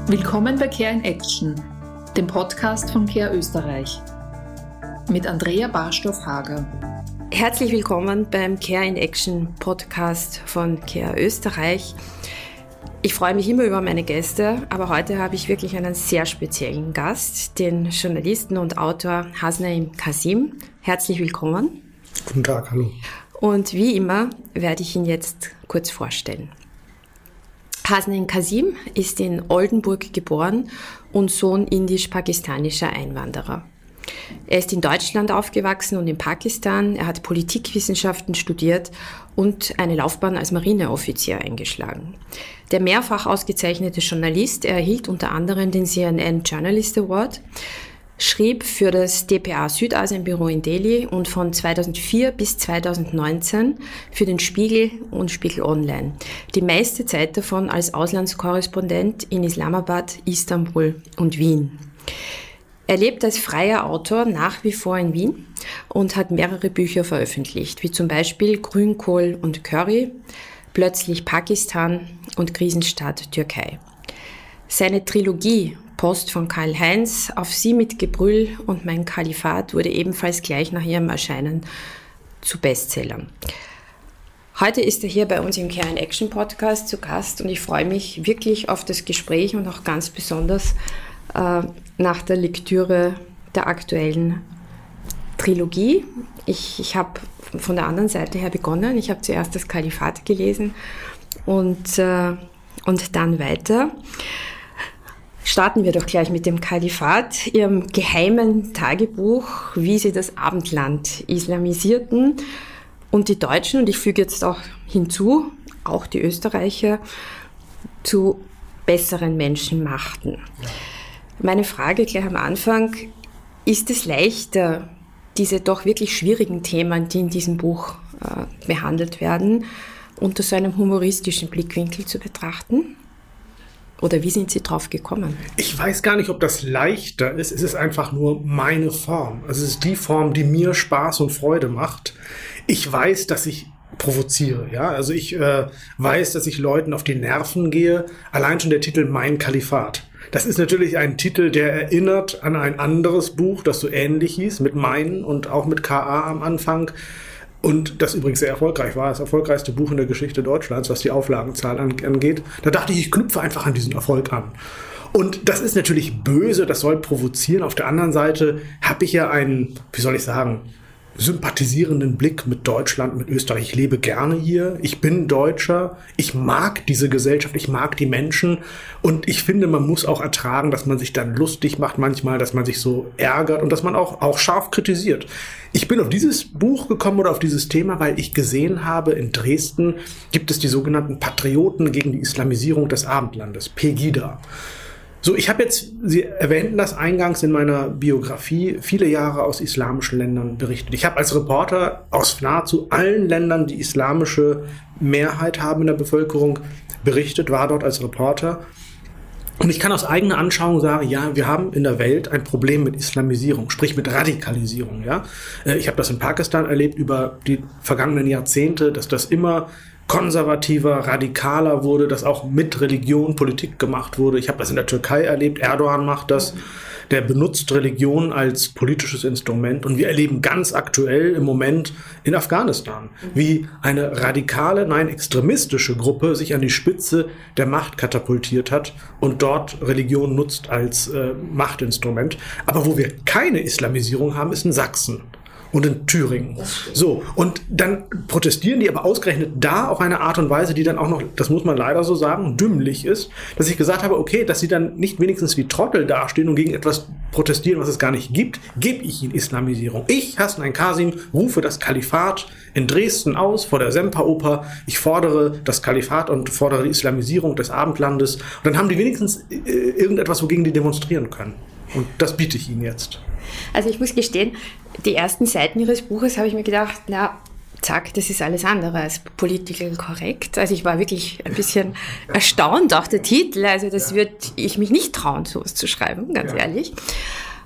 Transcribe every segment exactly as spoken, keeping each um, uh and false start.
Willkommen bei Care in Action, dem Podcast von Care Österreich. Mit Andrea Barstoff-Hager. Herzlich willkommen beim Care in Action Podcast von Care Österreich. Ich freue mich immer über meine Gäste, aber heute habe ich wirklich einen sehr speziellen Gast, den Journalisten und Autor Hasnain Kasim. Herzlich willkommen. Guten Tag, hallo. Und wie immer werde ich ihn jetzt kurz vorstellen. Hasnain Kasim ist in Oldenburg geboren und Sohn indisch-pakistanischer Einwanderer. Er ist in Deutschland aufgewachsen und in Pakistan. Er hat Politikwissenschaften studiert und eine Laufbahn als Marineoffizier eingeschlagen. Der mehrfach ausgezeichnete Journalist, er erhielt unter anderem den C N N Journalist Award, schrieb für das D P A Südasienbüro in Delhi und von zweitausendvier bis zweitausendneunzehn für den Spiegel und Spiegel Online. Die meiste Zeit davon als Auslandskorrespondent in Islamabad, Istanbul und Wien. Er lebt als freier Autor nach wie vor in Wien und hat mehrere Bücher veröffentlicht, wie zum Beispiel Grünkohl und Curry, Plötzlich Pakistan und Krisenstaat Türkei. Seine Trilogie Post von Karl-Heinz, Auf Sie mit Gebrüll und Mein Kalifat wurde ebenfalls gleich nach ihrem Erscheinen zu Bestsellern. Heute ist er hier bei uns im Care in Action Podcast zu Gast und ich freue mich wirklich auf das Gespräch und auch ganz besonders äh, nach der Lektüre der aktuellen Trilogie. Ich, ich habe von der anderen Seite her begonnen. Ich habe zuerst das Kalifat gelesen und, äh, und dann weiter. Starten wir doch gleich mit dem Kalifat, Ihrem geheimen Tagebuch, wie Sie das Abendland islamisierten und die Deutschen, und ich füge jetzt auch hinzu, auch die Österreicher, zu besseren Menschen machten. Meine Frage gleich am Anfang, ist es leichter, diese doch wirklich schwierigen Themen, die in diesem Buch äh, behandelt werden, unter so einem humoristischen Blickwinkel zu betrachten? Oder wie sind Sie drauf gekommen? Ich weiß gar nicht, ob das leichter ist. Es ist einfach nur meine Form. Also es ist die Form, die mir Spaß und Freude macht. Ich weiß, dass ich provoziere. Ja? Also ich äh, weiß, dass ich Leuten auf die Nerven gehe. Allein schon der Titel Mein Kalifat. Das ist natürlich ein Titel, der erinnert an ein anderes Buch, das so ähnlich hieß, mit Mein und auch mit K A am Anfang. Und das übrigens sehr erfolgreich war, das erfolgreichste Buch in der Geschichte Deutschlands, was die Auflagenzahl angeht. Da dachte ich, ich knüpfe einfach an diesen Erfolg an. Und das ist natürlich böse, das soll provozieren. Auf der anderen Seite habe ich ja einen, wie soll ich sagen, sympathisierenden Blick mit Deutschland, mit Österreich. Ich lebe gerne hier, ich bin Deutscher, ich mag diese Gesellschaft, ich mag die Menschen und ich finde, man muss auch ertragen, dass man sich dann lustig macht manchmal, dass man sich so ärgert und dass man auch, auch scharf kritisiert. Ich bin auf dieses Buch gekommen oder auf dieses Thema, weil ich gesehen habe, in Dresden gibt es die sogenannten Patrioten gegen die Islamisierung des Abendlandes, Pegida. So, ich habe jetzt, Sie erwähnten das eingangs in meiner Biografie, viele Jahre aus islamischen Ländern berichtet. Ich habe als Reporter aus nahezu allen Ländern, die islamische Mehrheit haben in der Bevölkerung, berichtet, war dort als Reporter. Und ich kann aus eigener Anschauung sagen, ja, wir haben in der Welt ein Problem mit Islamisierung, sprich mit Radikalisierung. Ja, ich habe das in Pakistan erlebt über die vergangenen Jahrzehnte, dass das immer konservativer, radikaler wurde, dass auch mit Religion Politik gemacht wurde. Ich habe das in der Türkei erlebt, Erdogan macht das, der benutzt Religion als politisches Instrument und wir erleben ganz aktuell im Moment in Afghanistan, wie eine radikale, nein extremistische Gruppe sich an die Spitze der Macht katapultiert hat und dort Religion nutzt als äh, Machtinstrument. Aber wo wir keine Islamisierung haben, ist in Sachsen. Und in Thüringen. So, und dann protestieren die aber ausgerechnet da auf eine Art und Weise, die dann auch noch, das muss man leider so sagen, dümmlich ist, dass ich gesagt habe, okay, dass sie dann nicht wenigstens wie Trottel dastehen und gegen etwas protestieren, was es gar nicht gibt, gebe ich ihnen Islamisierung. Ich, Hasnain Kasim, rufe das Kalifat in Dresden aus, vor der Semperoper. Ich fordere das Kalifat und fordere die Islamisierung des Abendlandes. Und dann haben die wenigstens irgendetwas, wogegen die demonstrieren können. Und das biete ich ihnen jetzt. Also ich muss gestehen, die ersten Seiten Ihres Buches habe ich mir gedacht, na, zack, das ist alles andere als political korrekt. Also ich war wirklich ein bisschen erstaunt, auch der Titel. Also das würde ich mich nicht trauen, sowas zu schreiben, ganz ja. ehrlich.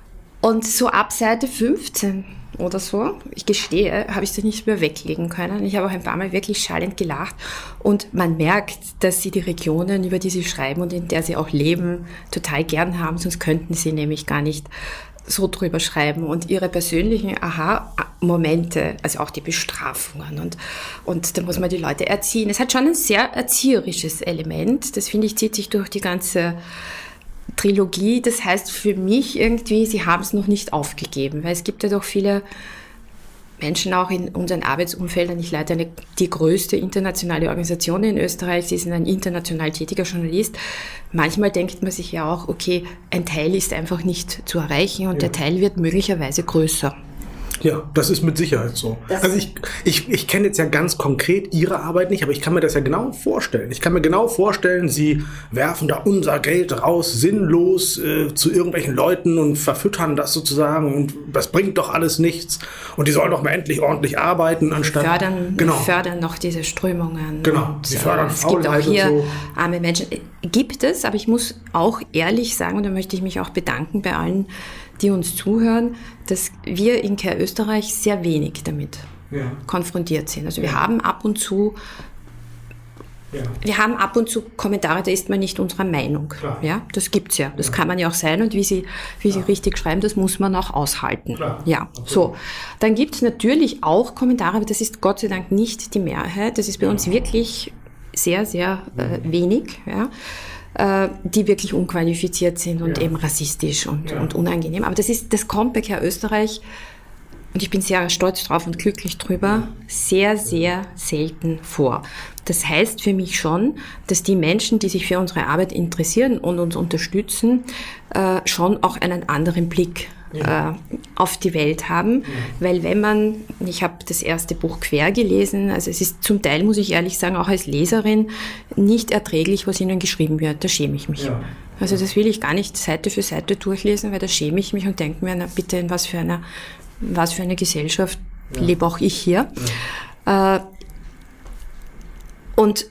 Und so ab Seite fünfzehn oder so, ich gestehe, habe ich das nicht mehr weglegen können. Ich habe auch ein paar Mal wirklich schallend gelacht. Und man merkt, dass sie die Regionen, über die sie schreiben und in der sie auch leben, total gern haben. Sonst könnten sie nämlich gar nicht so drüber schreiben. Und ihre persönlichen Aha-Momente, also auch die Bestrafungen. Und, und da muss man die Leute erziehen. Es hat schon ein sehr erzieherisches Element. Das, finde ich, zieht sich durch die ganze Trilogie. Das heißt für mich irgendwie, sie haben es noch nicht aufgegeben, weil es gibt ja doch viele Menschen auch in unseren Arbeitsumfeldern. Ich leite eine, die größte internationale Organisation in Österreich. Sie sind ein international tätiger Journalist. Manchmal denkt man sich ja auch, okay, ein Teil ist einfach nicht zu erreichen und ja. der Teil wird möglicherweise größer. Ja, das ist mit Sicherheit so. Das also ich, ich, ich kenne jetzt ja ganz konkret Ihre Arbeit nicht, aber ich kann mir das ja genau vorstellen. Ich kann mir genau vorstellen, Sie werfen da unser Geld raus, sinnlos äh, zu irgendwelchen Leuten und verfüttern das sozusagen und das bringt doch alles nichts und die sollen doch mal endlich ordentlich arbeiten, anstatt... Wir fördern, genau. wir fördern noch diese Strömungen. Genau, Sie fördern es gibt auch Faulheit hier und so. Arme Menschen. Gibt es, aber ich muss auch ehrlich sagen, und da möchte ich mich auch bedanken bei allen, die uns zuhören, dass wir in Care Österreich sehr wenig damit ja. konfrontiert sind. Also wir ja. haben ab und zu ja. wir haben ab und zu Kommentare, da ist man nicht unserer Meinung. Klar. Ja, das gibt's ja. Das ja. kann man ja auch sein und wie Sie, wie Sie richtig schreiben, das muss man auch aushalten. Klar. Ja, okay. So. Dann gibt's natürlich auch Kommentare, aber das ist Gott sei Dank nicht die Mehrheit. Das ist bei ja. uns wirklich sehr, sehr äh, wenig, ja. die wirklich unqualifiziert sind und ja. eben rassistisch und, ja. und unangenehm. Aber das ist, das kommt bei Care Österreich, und ich bin sehr stolz drauf und glücklich drüber, sehr, sehr selten vor. Das heißt für mich schon, dass die Menschen, die sich für unsere Arbeit interessieren und uns unterstützen, äh, schon auch einen anderen Blick ja. äh, auf die Welt haben. Ja. Weil wenn man, ich habe das erste Buch quer gelesen, also es ist zum Teil, muss ich ehrlich sagen, auch als Leserin nicht erträglich, was ihnen geschrieben wird. Da schäme ich mich. Ja. Also das will ich gar nicht Seite für Seite durchlesen, weil da schäme ich mich und denke mir, na bitte, in was für einer, was für eine Gesellschaft ja. lebe auch ich hier. Ja. Äh, und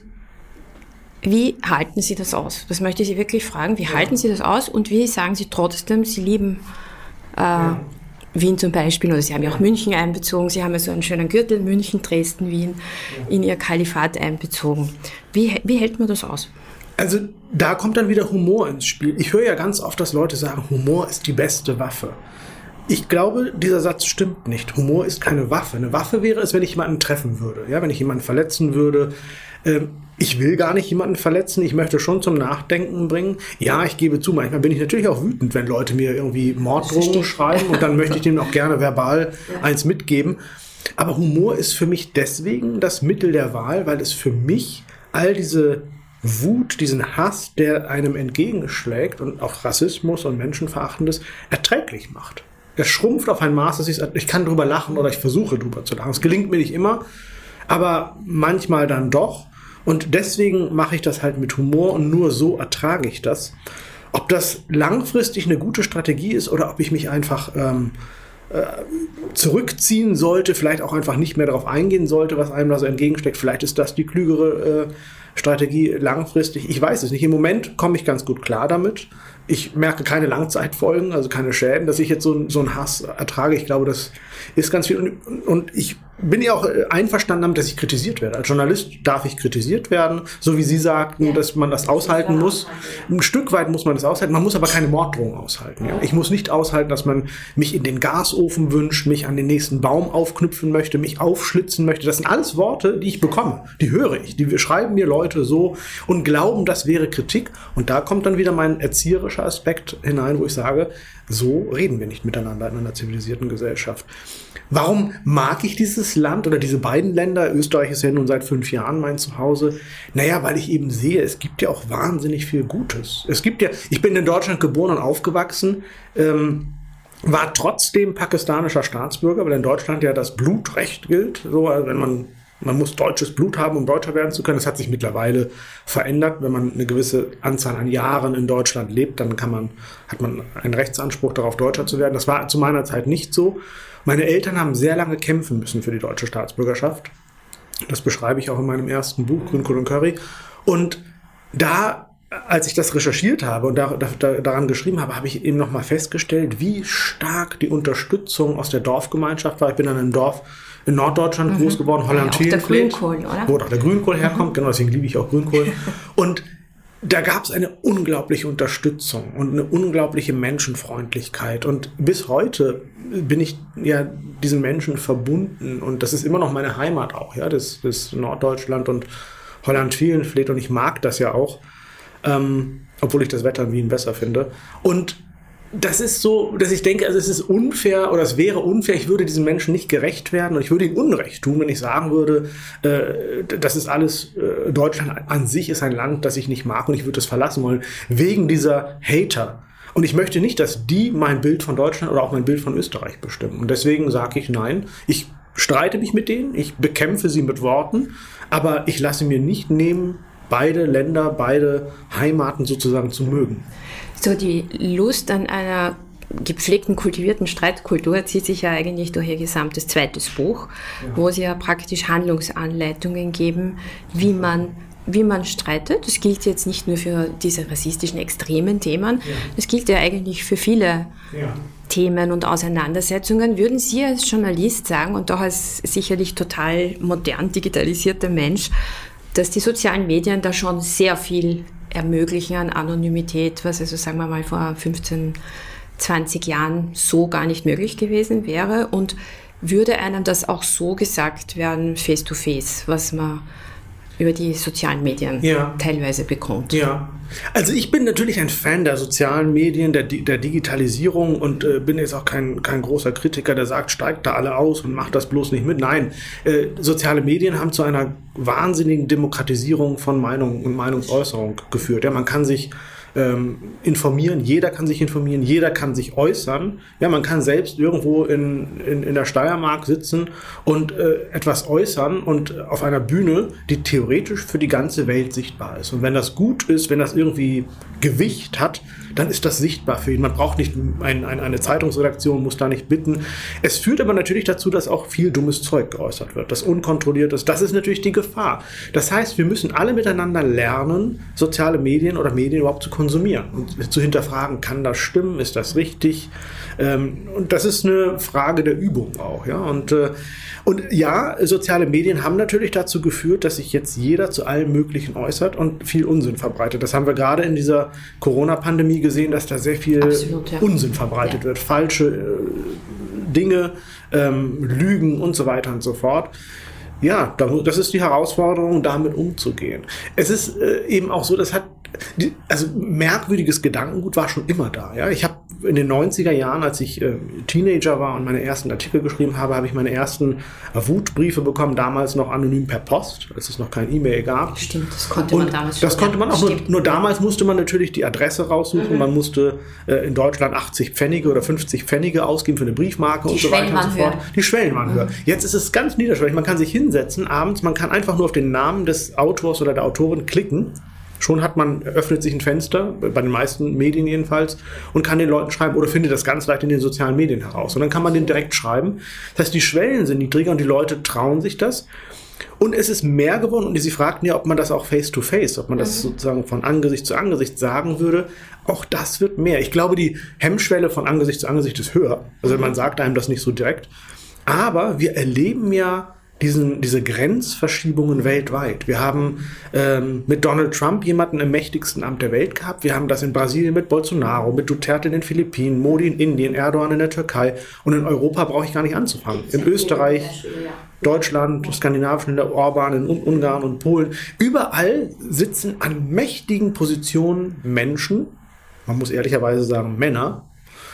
wie halten Sie das aus? Das möchte ich Sie wirklich fragen. Wie ja. halten Sie das aus und wie sagen Sie trotzdem, Sie lieben äh, ja. Wien zum Beispiel, oder Sie haben ja auch München einbezogen, Sie haben ja so einen schönen Gürtel, München, Dresden, Wien, ja. in Ihr Kalifat einbezogen. Wie, wie hält man das aus? Also da kommt dann wieder Humor ins Spiel. Ich höre ja ganz oft, dass Leute sagen, Humor ist die beste Waffe. Ich glaube, dieser Satz stimmt nicht. Humor ist keine Waffe. Eine Waffe wäre es, wenn ich jemanden treffen würde, ja, wenn ich jemanden verletzen würde. Ähm, ich will gar nicht jemanden verletzen. Ich möchte schon zum Nachdenken bringen. Ja, ich gebe zu, manchmal bin ich natürlich auch wütend, wenn Leute mir irgendwie Morddrohungen schreiben und dann möchte ich denen auch gerne verbal ja. eins mitgeben. Aber Humor ist für mich deswegen das Mittel der Wahl, weil es für mich all diese Wut, diesen Hass, der einem entgegenschlägt und auch Rassismus und Menschenverachtendes erträglich macht. Das schrumpft auf ein Maß, dass ich, ich kann drüber lachen oder ich versuche drüber zu lachen. Es gelingt mir nicht immer, aber manchmal dann doch. Und deswegen mache ich das halt mit Humor und nur so ertrage ich das. Ob das langfristig eine gute Strategie ist oder ob ich mich einfach ähm, äh, zurückziehen sollte, vielleicht auch einfach nicht mehr darauf eingehen sollte, was einem da so entgegensteckt. Vielleicht ist das die klügere äh, Strategie langfristig. Ich weiß es nicht. Im Moment komme ich ganz gut klar damit. Ich merke keine Langzeitfolgen, also keine Schäden, dass ich jetzt so, so einen Hass ertrage. Ich glaube, das ist ganz viel. Und, und ich bin ja auch einverstanden damit, dass ich kritisiert werde. Als Journalist darf ich kritisiert werden, so wie Sie sagten, ja. dass man das aushalten muss. Ein Stück weit muss man das aushalten. Man muss aber keine Morddrohung aushalten. Ja? Ich muss nicht aushalten, dass man mich in den Gasofen wünscht, mich an den nächsten Baum aufknüpfen möchte, mich aufschlitzen möchte. Das sind alles Worte, die ich bekomme. Die höre ich. Die schreiben mir Leute so und glauben, das wäre Kritik. Und da kommt dann wieder mein erzieherischer Aspekt hinein, wo ich sage, so reden wir nicht miteinander in einer zivilisierten Gesellschaft. Warum mag ich dieses Land oder diese beiden Länder? Österreich ist ja nun seit fünf Jahren mein Zuhause. Naja, weil ich eben sehe, es gibt ja auch wahnsinnig viel Gutes. Es gibt ja, ich bin in Deutschland geboren und aufgewachsen, ähm, war trotzdem pakistanischer Staatsbürger, weil in Deutschland ja das Blutrecht gilt. So, wenn man Man muss deutsches Blut haben, um Deutscher werden zu können. Das hat sich mittlerweile verändert. Wenn man eine gewisse Anzahl an Jahren in Deutschland lebt, dann kann man, hat man einen Rechtsanspruch darauf, Deutscher zu werden. Das war zu meiner Zeit nicht so. Meine Eltern haben sehr lange kämpfen müssen für die deutsche Staatsbürgerschaft. Das beschreibe ich auch in meinem ersten Buch, Grünkohl und Curry. Und da als ich das recherchiert habe und da, da, daran geschrieben habe, habe ich eben nochmal festgestellt, wie stark die Unterstützung aus der Dorfgemeinschaft war. Ich bin in einem Dorf in Norddeutschland mhm. groß geworden, Holland-Tielenfleet, wo auch der Grünkohl herkommt, mhm. genau, deswegen liebe ich auch Grünkohl. Und da gab es eine unglaubliche Unterstützung und eine unglaubliche Menschenfreundlichkeit. Und bis heute bin ich ja diesen Menschen verbunden. Und das ist immer noch meine Heimat auch, ja, das, das Norddeutschland und Holland-Tielenfleet. Und ich mag das ja auch, ähm, obwohl ich das Wetter in Wien besser finde. Und das ist so, dass ich denke, also es ist unfair oder es wäre unfair, ich würde diesen Menschen nicht gerecht werden und ich würde ihnen Unrecht tun, wenn ich sagen würde, äh, das ist alles, äh, Deutschland an sich ist ein Land, das ich nicht mag und ich würde es verlassen wollen, wegen dieser Hater. Und ich möchte nicht, dass die mein Bild von Deutschland oder auch mein Bild von Österreich bestimmen. Und deswegen sage ich nein, ich streite mich mit denen, ich bekämpfe sie mit Worten, aber ich lasse mir nicht nehmen, beide Länder, beide Heimaten sozusagen zu mögen. So die Lust an einer gepflegten, kultivierten Streitkultur zieht sich ja eigentlich durch ihr gesamtes zweites Buch, ja. wo sie ja praktisch Handlungsanleitungen geben, wie man, wie man streitet. Das gilt jetzt nicht nur für diese rassistischen, extremen Themen, ja. das gilt ja eigentlich für viele ja. Themen und Auseinandersetzungen. Würden Sie als Journalist sagen, und doch als sicherlich total modern digitalisierter Mensch, dass die sozialen Medien da schon sehr viel ermöglichen an Anonymität, was also sagen wir mal vor fünfzehn, zwanzig Jahren so gar nicht möglich gewesen wäre? Und würde einem das auch so gesagt werden, face to face, was man über die sozialen Medien ja. teilweise bekommt? Ja, also ich bin natürlich ein Fan der sozialen Medien, der, der Digitalisierung und äh, bin jetzt auch kein, kein großer Kritiker, der sagt, steigt da alle aus und macht das bloß nicht mit. Nein, äh, soziale Medien haben zu einer wahnsinnigen Demokratisierung von Meinung und Meinungsäußerung geführt. Ja, man kann sich ähm, informieren, jeder kann sich informieren, jeder kann sich äußern. Ja, man kann selbst irgendwo in, in, in der Steiermark sitzen und äh, etwas äußern und auf einer Bühne, die theoretisch für die ganze Welt sichtbar ist. Und wenn das gut ist, wenn das irgendwie Gewicht hat, dann ist das sichtbar für ihn. Man braucht nicht ein, ein, eine Zeitungsredaktion, muss da nicht bitten. Es führt aber natürlich dazu, dass auch viel dummes Zeug geäußert wird, das unkontrolliert ist. Das ist natürlich die Gefahr. Das heißt, wir müssen alle miteinander lernen, soziale Medien oder Medien überhaupt zu konsumieren und zu hinterfragen, kann das stimmen, ist das richtig? Und das ist eine Frage der Übung auch. Ja? Und, und ja, soziale Medien haben natürlich dazu geführt, dass sich jetzt jeder zu allem Möglichen äußert und viel Unsinn verbreitet. Das haben wir gerade in dieser Corona-Pandemie gesehen, dass da sehr viel Absolut, ja. Unsinn verbreitet ja. wird, falsche äh, Dinge, ähm, Lügen und so weiter und so fort. Ja, das ist die Herausforderung, damit umzugehen. Es ist äh, eben auch so, das hat, also merkwürdiges Gedankengut war schon immer da. Ja? Ich habe in den neunziger Jahren, als ich äh, Teenager war und meine ersten Artikel geschrieben habe, habe ich meine ersten äh, Wutbriefe bekommen, damals noch anonym per Post, als es noch kein E-Mail gab. Stimmt, das konnte man und damals schon. Das konnte man auch, nur, nur damals musste man natürlich die Adresse raussuchen, mhm. man musste äh, in Deutschland achtzig Pfennige oder fünfzig Pfennige ausgeben für eine Briefmarke die und so weiter und so fort. Die Schwellenwarnhöhe. Mhm. Jetzt ist es ganz niederschwellig, man kann sich hinsetzen abends, man kann einfach nur auf den Namen des Autors oder der Autorin klicken. Schon hat man, öffnet sich ein Fenster, bei den meisten Medien jedenfalls, und kann den Leuten schreiben oder findet das ganz leicht in den sozialen Medien heraus. Und dann kann man den direkt schreiben. Das heißt, die Schwellen sind niedriger und die Leute trauen sich das. Und es ist mehr geworden. Und Sie fragten ja, ob man das auch face-to-face, ob man das sozusagen von Angesicht zu Angesicht sagen würde. Auch das wird mehr. Ich glaube, die Hemmschwelle von Angesicht zu Angesicht ist höher. Also man sagt einem das nicht so direkt. Aber wir erleben ja Diesen, diese Grenzverschiebungen weltweit. Wir haben ähm, mit Donald Trump jemanden im mächtigsten Amt der Welt gehabt. Wir haben das in Brasilien mit Bolsonaro, mit Duterte in den Philippinen, Modi in Indien, Erdogan in der Türkei. Und in Europa brauche ich gar nicht anzufangen. In Österreich, Deutschland, skandinavischen Länder, Orban, in Ungarn und Polen. Überall sitzen an mächtigen Positionen Menschen, man muss ehrlicherweise sagen Männer,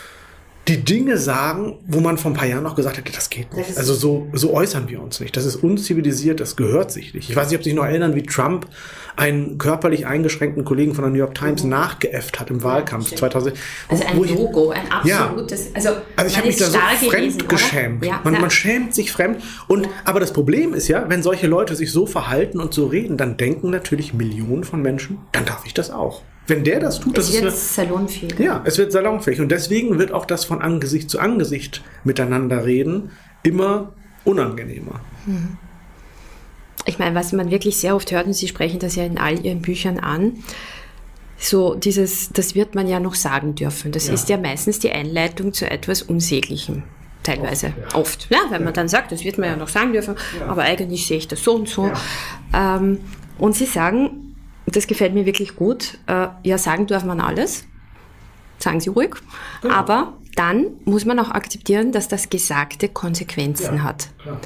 die Dinge sagen, wo man vor ein paar Jahren noch gesagt hätte, das geht nicht. Also so, so äußern wir uns nicht. Das ist unzivilisiert, das gehört sich nicht. Ich weiß nicht, ob Sie sich noch erinnern, wie Trump einen körperlich eingeschränkten Kollegen von der New York Times mhm. nachgeäfft hat im Wahlkampf ja, zweitausend. Also ein ich, Logo, ein absolutes... Ja, also, also ich habe mich da so fremd geschämt. Ja, man, man schämt sich fremd. Und, ja. Aber das Problem ist ja, wenn solche Leute sich so verhalten und so reden, dann denken natürlich Millionen von Menschen, dann darf ich das auch. Wenn der das tut, das es ist wird eine, salonfähig. Ja, es wird salonfähig. Und deswegen wird auch das von Angesicht zu Angesicht miteinander reden immer unangenehmer. Ich meine, was man wirklich sehr oft hört, und Sie sprechen das ja in all Ihren Büchern an, so dieses, das wird man ja noch sagen dürfen. Das ja. ist ja meistens die Einleitung zu etwas Unsäglichem. Teilweise, oft, ja. oft ja, wenn man dann sagt, das wird man ja noch sagen dürfen, ja. aber eigentlich sehe ich das so und so. Ja. Ähm, und sie sagen, das gefällt mir wirklich gut, äh, ja, sagen darf man alles, sagen sie ruhig, genau. aber dann muss man auch akzeptieren, dass das Gesagte Konsequenzen ja. hat. Klar.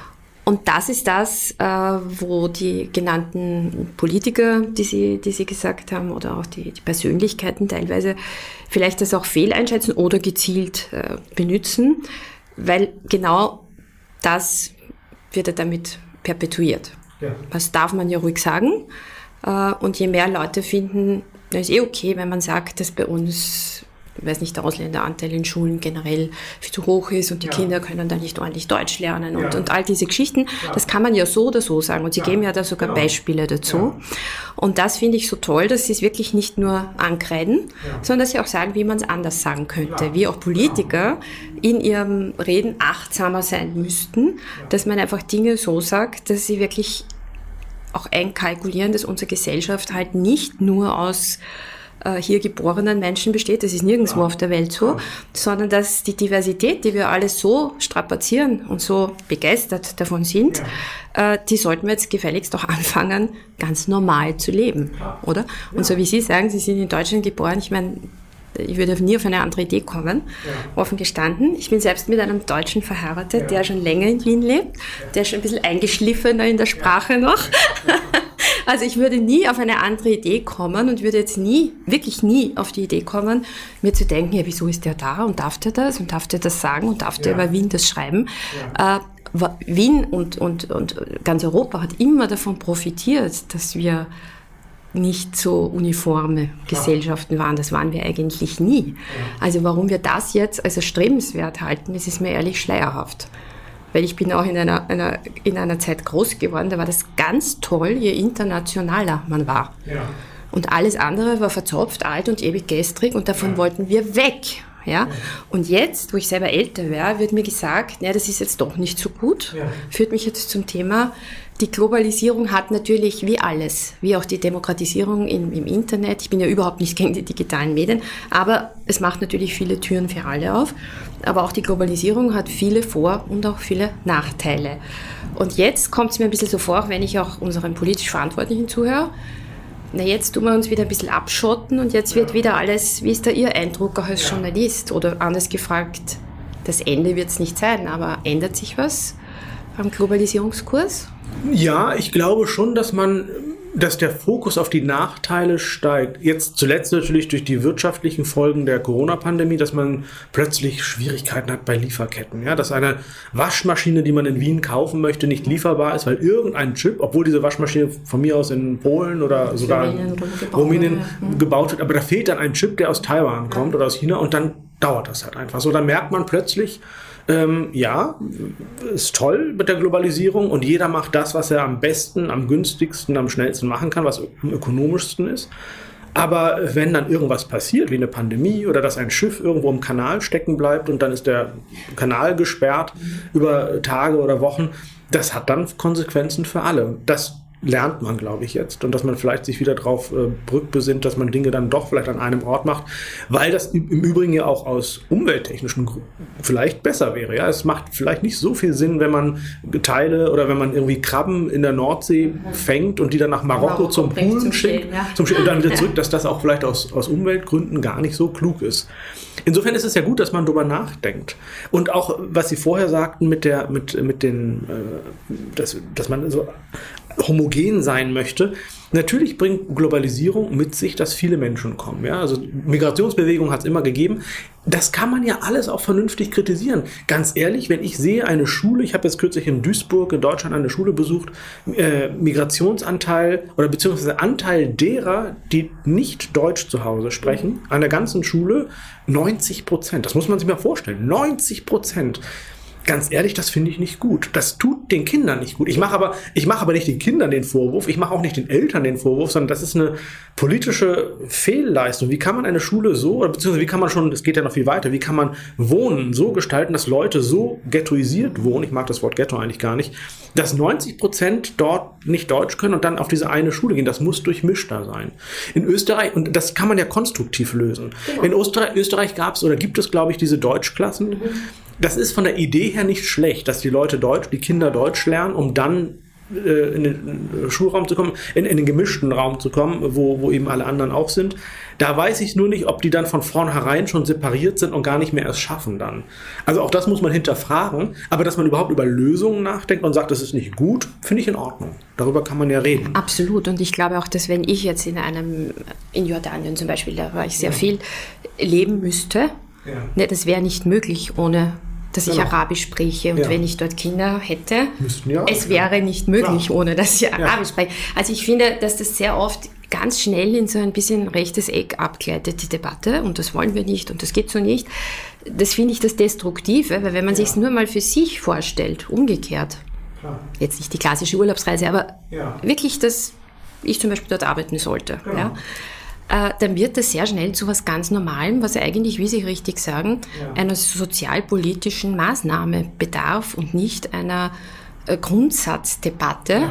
Und das ist das, äh, wo die genannten Politiker, die Sie, die Sie gesagt haben, oder auch die, die Persönlichkeiten teilweise vielleicht das auch fehleinschätzen oder gezielt äh, benutzen, weil genau das wird ja damit perpetuiert. Ja. Das darf man ja ruhig sagen. Äh, und je mehr Leute finden, das ist eh okay, wenn man sagt, dass bei uns, ich weiß nicht, der Ausländeranteil in Schulen generell viel zu hoch ist und die ja. Kinder können dann nicht ordentlich Deutsch lernen und, ja. und all diese Geschichten. Ja. Das kann man ja so oder so sagen und sie ja. geben ja da sogar genau. Beispiele dazu. Ja. Und das finde ich so toll, dass sie es wirklich nicht nur ankreiden, ja. sondern dass sie auch sagen, wie man es anders sagen könnte. Ja. Wie auch Politiker in ihrem Reden achtsamer sein müssten, ja. dass man einfach Dinge so sagt, dass sie wirklich auch einkalkulieren, dass unsere Gesellschaft halt nicht nur aus hier geborenen Menschen besteht, das ist nirgendwo ja. auf der Welt so, ja. sondern dass die Diversität, die wir alle so strapazieren und so begeistert davon sind, ja. äh, die sollten wir jetzt gefälligst auch anfangen, ganz normal zu leben, ja. oder? Und ja. so wie Sie sagen, Sie sind in Deutschland geboren, ich meine, ich würde nie auf eine andere Idee kommen, ja. offen gestanden. Ich bin selbst mit einem Deutschen verheiratet, ja. der schon länger in Wien lebt, der ist schon ein bisschen eingeschliffener in der Sprache ja. noch. Also ich würde nie auf eine andere Idee kommen und würde jetzt nie, wirklich nie auf die Idee kommen, mir zu denken, ja, wieso ist der da und darf der das und darf der das sagen und darf der ja. über Wien das schreiben. Ja. Äh, Wien und, und, und ganz Europa hat immer davon profitiert, dass wir nicht so uniforme Gesellschaften waren. Das waren wir eigentlich nie. Ja. Also warum wir das jetzt als erstrebenswert halten, das ist mir ehrlich schleierhaft. Weil ich bin auch in einer, einer, in einer Zeit groß geworden, da war das ganz toll, je internationaler man war. Ja. Und alles andere war verzopft, alt und ewig gestrig und davon ja. wollten wir weg. Ja? Ja. Und jetzt, wo ich selber älter wäre, wird mir gesagt, ja, das ist jetzt doch nicht so gut. Ja. Führt mich jetzt zum Thema, die Globalisierung hat natürlich wie alles, wie auch die Demokratisierung im, im Internet, ich bin ja überhaupt nicht gegen die digitalen Medien, aber es macht natürlich viele Türen für alle auf. Aber auch die Globalisierung hat viele Vor- und auch viele Nachteile. Und jetzt kommt es mir ein bisschen so vor, wenn ich auch unseren politisch Verantwortlichen zuhöre, na jetzt tun wir uns wieder ein bisschen abschotten und jetzt wird wieder alles, wie ist da Ihr Eindruck auch als Journalist? Oder anders gefragt, das Ende wird es nicht sein, aber ändert sich was am Globalisierungskurs? Ja, ich glaube schon, dass man, dass der Fokus auf die Nachteile steigt. Jetzt zuletzt natürlich durch die wirtschaftlichen Folgen der Corona-Pandemie, dass man plötzlich Schwierigkeiten hat bei Lieferketten. Ja, dass eine Waschmaschine, die man in Wien kaufen möchte, nicht lieferbar ist, weil irgendein Chip, obwohl diese Waschmaschine von mir aus in Polen oder sogar in Rumänien gebaut wird, aber da fehlt dann ein Chip, der aus Taiwan kommt oder aus China und dann dauert das halt einfach so. Dann merkt man plötzlich, Ähm, ja, ist toll mit der Globalisierung und jeder macht das, was er am besten, am günstigsten, am schnellsten machen kann, was am ökonomischsten ist. Aber wenn dann irgendwas passiert, wie eine Pandemie oder dass ein Schiff irgendwo im Kanal stecken bleibt und dann ist der Kanal gesperrt über Tage oder Wochen, das hat dann Konsequenzen für alle. Das lernt man, glaube ich, jetzt. Und dass man vielleicht sich wieder drauf äh, rückbesinnt, dass man Dinge dann doch vielleicht an einem Ort macht, weil das im, im Übrigen ja auch aus umwelttechnischen Gründen vielleicht besser wäre. Ja, es macht vielleicht nicht so viel Sinn, wenn man Teile oder wenn man irgendwie Krabben in der Nordsee fängt und die dann nach Marokko, Marokko zum Poolen schickt ja. zum und dann wieder zurück, dass das auch vielleicht aus, aus Umweltgründen gar nicht so klug ist. Insofern ist es ja gut, dass man darüber nachdenkt. Und auch, was Sie vorher sagten, mit der, mit, mit den, äh, dass, dass man so homogen sein möchte. Natürlich bringt Globalisierung mit sich, dass viele Menschen kommen. Ja? Also Migrationsbewegung hat es immer gegeben. Das kann man ja alles auch vernünftig kritisieren. Ganz ehrlich, wenn ich sehe eine Schule, ich habe jetzt kürzlich in Duisburg in Deutschland eine Schule besucht, äh, Migrationsanteil oder beziehungsweise Anteil derer, die nicht Deutsch zu Hause sprechen, an der ganzen Schule neunzig Prozent. Das muss man sich mal vorstellen. neunzig Prozent. ganz ehrlich, das finde ich nicht gut. Das tut den Kindern nicht gut. Ich mache aber, ich mache aber nicht den Kindern den Vorwurf, ich mache auch nicht den Eltern den Vorwurf, sondern das ist eine politische Fehlleistung. Wie kann man eine Schule so, oder beziehungsweise wie kann man schon, es geht ja noch viel weiter, wie kann man Wohnen so gestalten, dass Leute so ghettoisiert wohnen, ich mag das Wort Ghetto eigentlich gar nicht, dass neunzig Prozent dort nicht Deutsch können und dann auf diese eine Schule gehen. Das muss durchmischter sein. In Österreich, und das kann man ja konstruktiv lösen. Genau. In Österreich, Österreich gab es oder gibt es, glaube ich, diese Deutschklassen. Mhm. Das ist von der Idee her nicht schlecht, dass die Leute Deutsch, die Kinder Deutsch lernen, um dann äh, in den Schulraum zu kommen, in, in den gemischten Raum zu kommen, wo, wo eben alle anderen auch sind. Da weiß ich nur nicht, ob die dann von vornherein schon separiert sind und gar nicht mehr es schaffen dann. Also auch das muss man hinterfragen, aber dass man überhaupt über Lösungen nachdenkt und sagt, das ist nicht gut, finde ich in Ordnung. Darüber kann man ja reden. Absolut, und ich glaube auch, dass wenn ich jetzt in einem, in Jordanien zum Beispiel, da war ich sehr ja. viel, leben müsste, ja. ne, das wäre nicht möglich ohne dass ich genau. Arabisch spreche und ja. wenn ich dort Kinder hätte, ja es wäre nicht möglich, ja. ohne dass ich Arabisch ja. spreche. Also ich finde, dass das sehr oft ganz schnell in so ein bisschen rechtes Eck abgleitet, die Debatte, und das wollen wir nicht und das geht so nicht. Das finde ich das Destruktive, weil wenn man ja. sich es nur mal für sich vorstellt, umgekehrt, Klar. jetzt nicht die klassische Urlaubsreise, aber ja. wirklich, dass ich zum Beispiel dort arbeiten sollte, genau. ja, Äh, dann wird das sehr schnell zu was ganz Normalem, was eigentlich, wie Sie richtig sagen, ja. einer sozialpolitischen Maßnahme bedarf und nicht einer äh, Grundsatzdebatte, ja.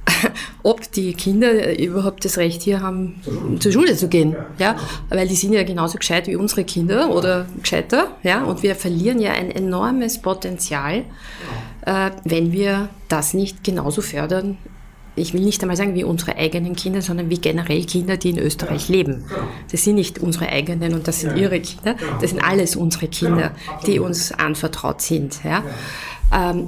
ob die Kinder überhaupt das Recht hier haben, zur Schule, zur Schule zu gehen. Ja. Ja? Weil die sind ja genauso gescheit wie unsere Kinder oder gescheiter. Ja? Und wir verlieren ja ein enormes Potenzial, ja. äh, wenn wir das nicht genauso fördern. Ich will nicht einmal sagen, wie unsere eigenen Kinder, sondern wie generell Kinder, die in Österreich ja, leben. Genau. Das sind nicht unsere eigenen und das sind ja, ihre Kinder. Genau. Das sind alles unsere Kinder, genau, die uns anvertraut sind. Ja? Ja. Ähm,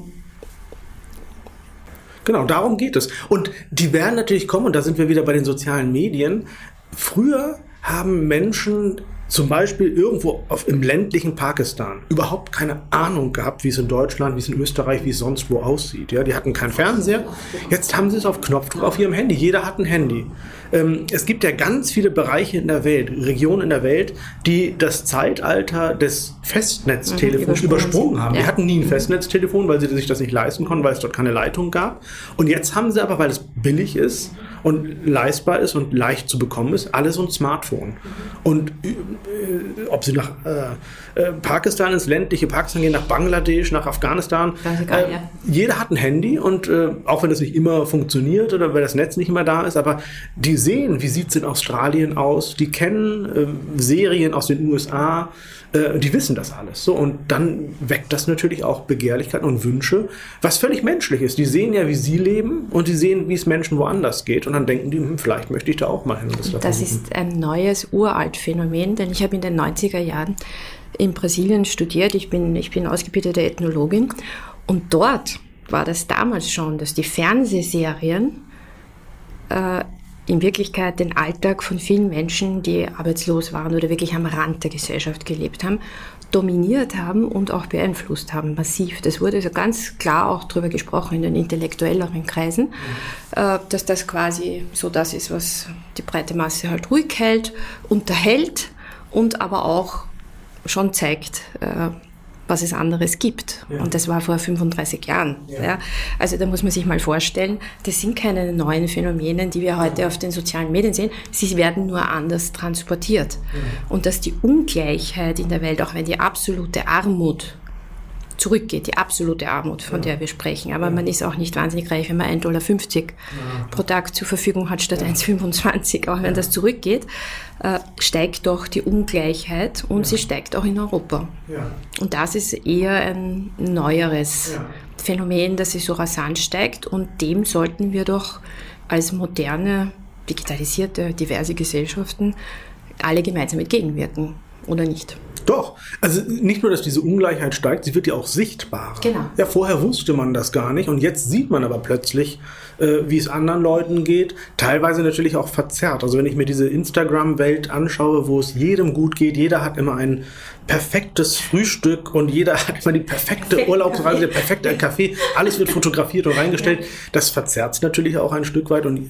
genau, darum geht es. Und die werden natürlich kommen, und da sind wir wieder bei den sozialen Medien. Früher haben Menschen zum Beispiel irgendwo auf, im ländlichen Pakistan überhaupt keine Ahnung gehabt, wie es in Deutschland, wie es in Österreich, wie es sonst wo aussieht. Ja, die hatten keinen Fernseher. Jetzt haben sie es auf Knopfdruck auf ihrem Handy. Jeder hat ein Handy. Ähm, es gibt ja ganz viele Bereiche in der Welt, Regionen in der Welt, die das Zeitalter des Festnetztelefons mhm, übersprungen haben. Ja. Die hatten nie ein Festnetztelefon, weil sie sich das nicht leisten konnten, weil es dort keine Leitung gab. Und jetzt haben sie aber, weil es billig ist und leistbar ist und leicht zu bekommen ist, alle so ein Smartphone. Und äh, ob sie nach äh, äh, Pakistan, ins ländliche Pakistan gehen, nach Bangladesch, nach Afghanistan, egal, äh, ja. jeder hat ein Handy, und äh, auch wenn das nicht immer funktioniert oder weil das Netz nicht immer da ist, aber die sehen, wie sieht es in Australien aus, die kennen äh, Serien aus den U S A, äh, die wissen das alles. So, und dann weckt das natürlich auch Begehrlichkeiten und Wünsche, was völlig menschlich ist. Die sehen ja, wie sie leben, und die sehen, wie es Menschen woanders geht, und dann denken die, hm, vielleicht möchte ich da auch mal hin. Das, das ist ein neues Uralt-Phänomen, denn ich habe in den neunziger Jahren in Brasilien studiert. Ich bin, ich bin ausgebildete Ethnologin, und dort war das damals schon, dass die Fernsehserien äh, in Wirklichkeit den Alltag von vielen Menschen, die arbeitslos waren oder wirklich am Rand der Gesellschaft gelebt haben, dominiert haben und auch beeinflusst haben, massiv. Das wurde also ganz klar auch darüber gesprochen in den intellektuelleren Kreisen, äh, dass das quasi so das ist, was die breite Masse halt ruhig hält, unterhält und aber auch schon zeigt, äh, was es anderes gibt. Ja. Und das war vor fünfunddreißig Jahren. Ja. Ja. Also da muss man sich mal vorstellen, das sind keine neuen Phänomene, die wir heute auf den sozialen Medien sehen. Sie werden nur anders transportiert. Ja. Und dass die Ungleichheit in der Welt, auch wenn die absolute Armut zurückgeht, die absolute Armut, von ja. der wir sprechen. Aber ja. man ist auch nicht wahnsinnig reich, wenn man ein Dollar fünfzig ja. pro Tag zur Verfügung hat, statt ja. eins fünfundzwanzig. Auch wenn ja. das zurückgeht, äh, steigt doch die Ungleichheit, und ja. sie steigt auch in Europa. Ja. Und das ist eher ein neueres ja. Phänomen, dass sie so rasant steigt, und dem sollten wir doch als moderne, digitalisierte, diverse Gesellschaften alle gemeinsam entgegenwirken, oder nicht? Doch, also nicht nur, dass diese Ungleichheit steigt, sie wird ja auch sichtbarer. Genau. Ja, vorher wusste man das gar nicht, und jetzt sieht man aber plötzlich, äh, wie es anderen Leuten geht, teilweise natürlich auch verzerrt. Also wenn ich mir diese Instagram-Welt anschaue, wo es jedem gut geht, jeder hat immer ein perfektes Frühstück und jeder hat immer die perfekte Urlaubsreise, der perfekte Kaffee, alles wird fotografiert und reingestellt, das verzerrt es natürlich auch ein Stück weit, und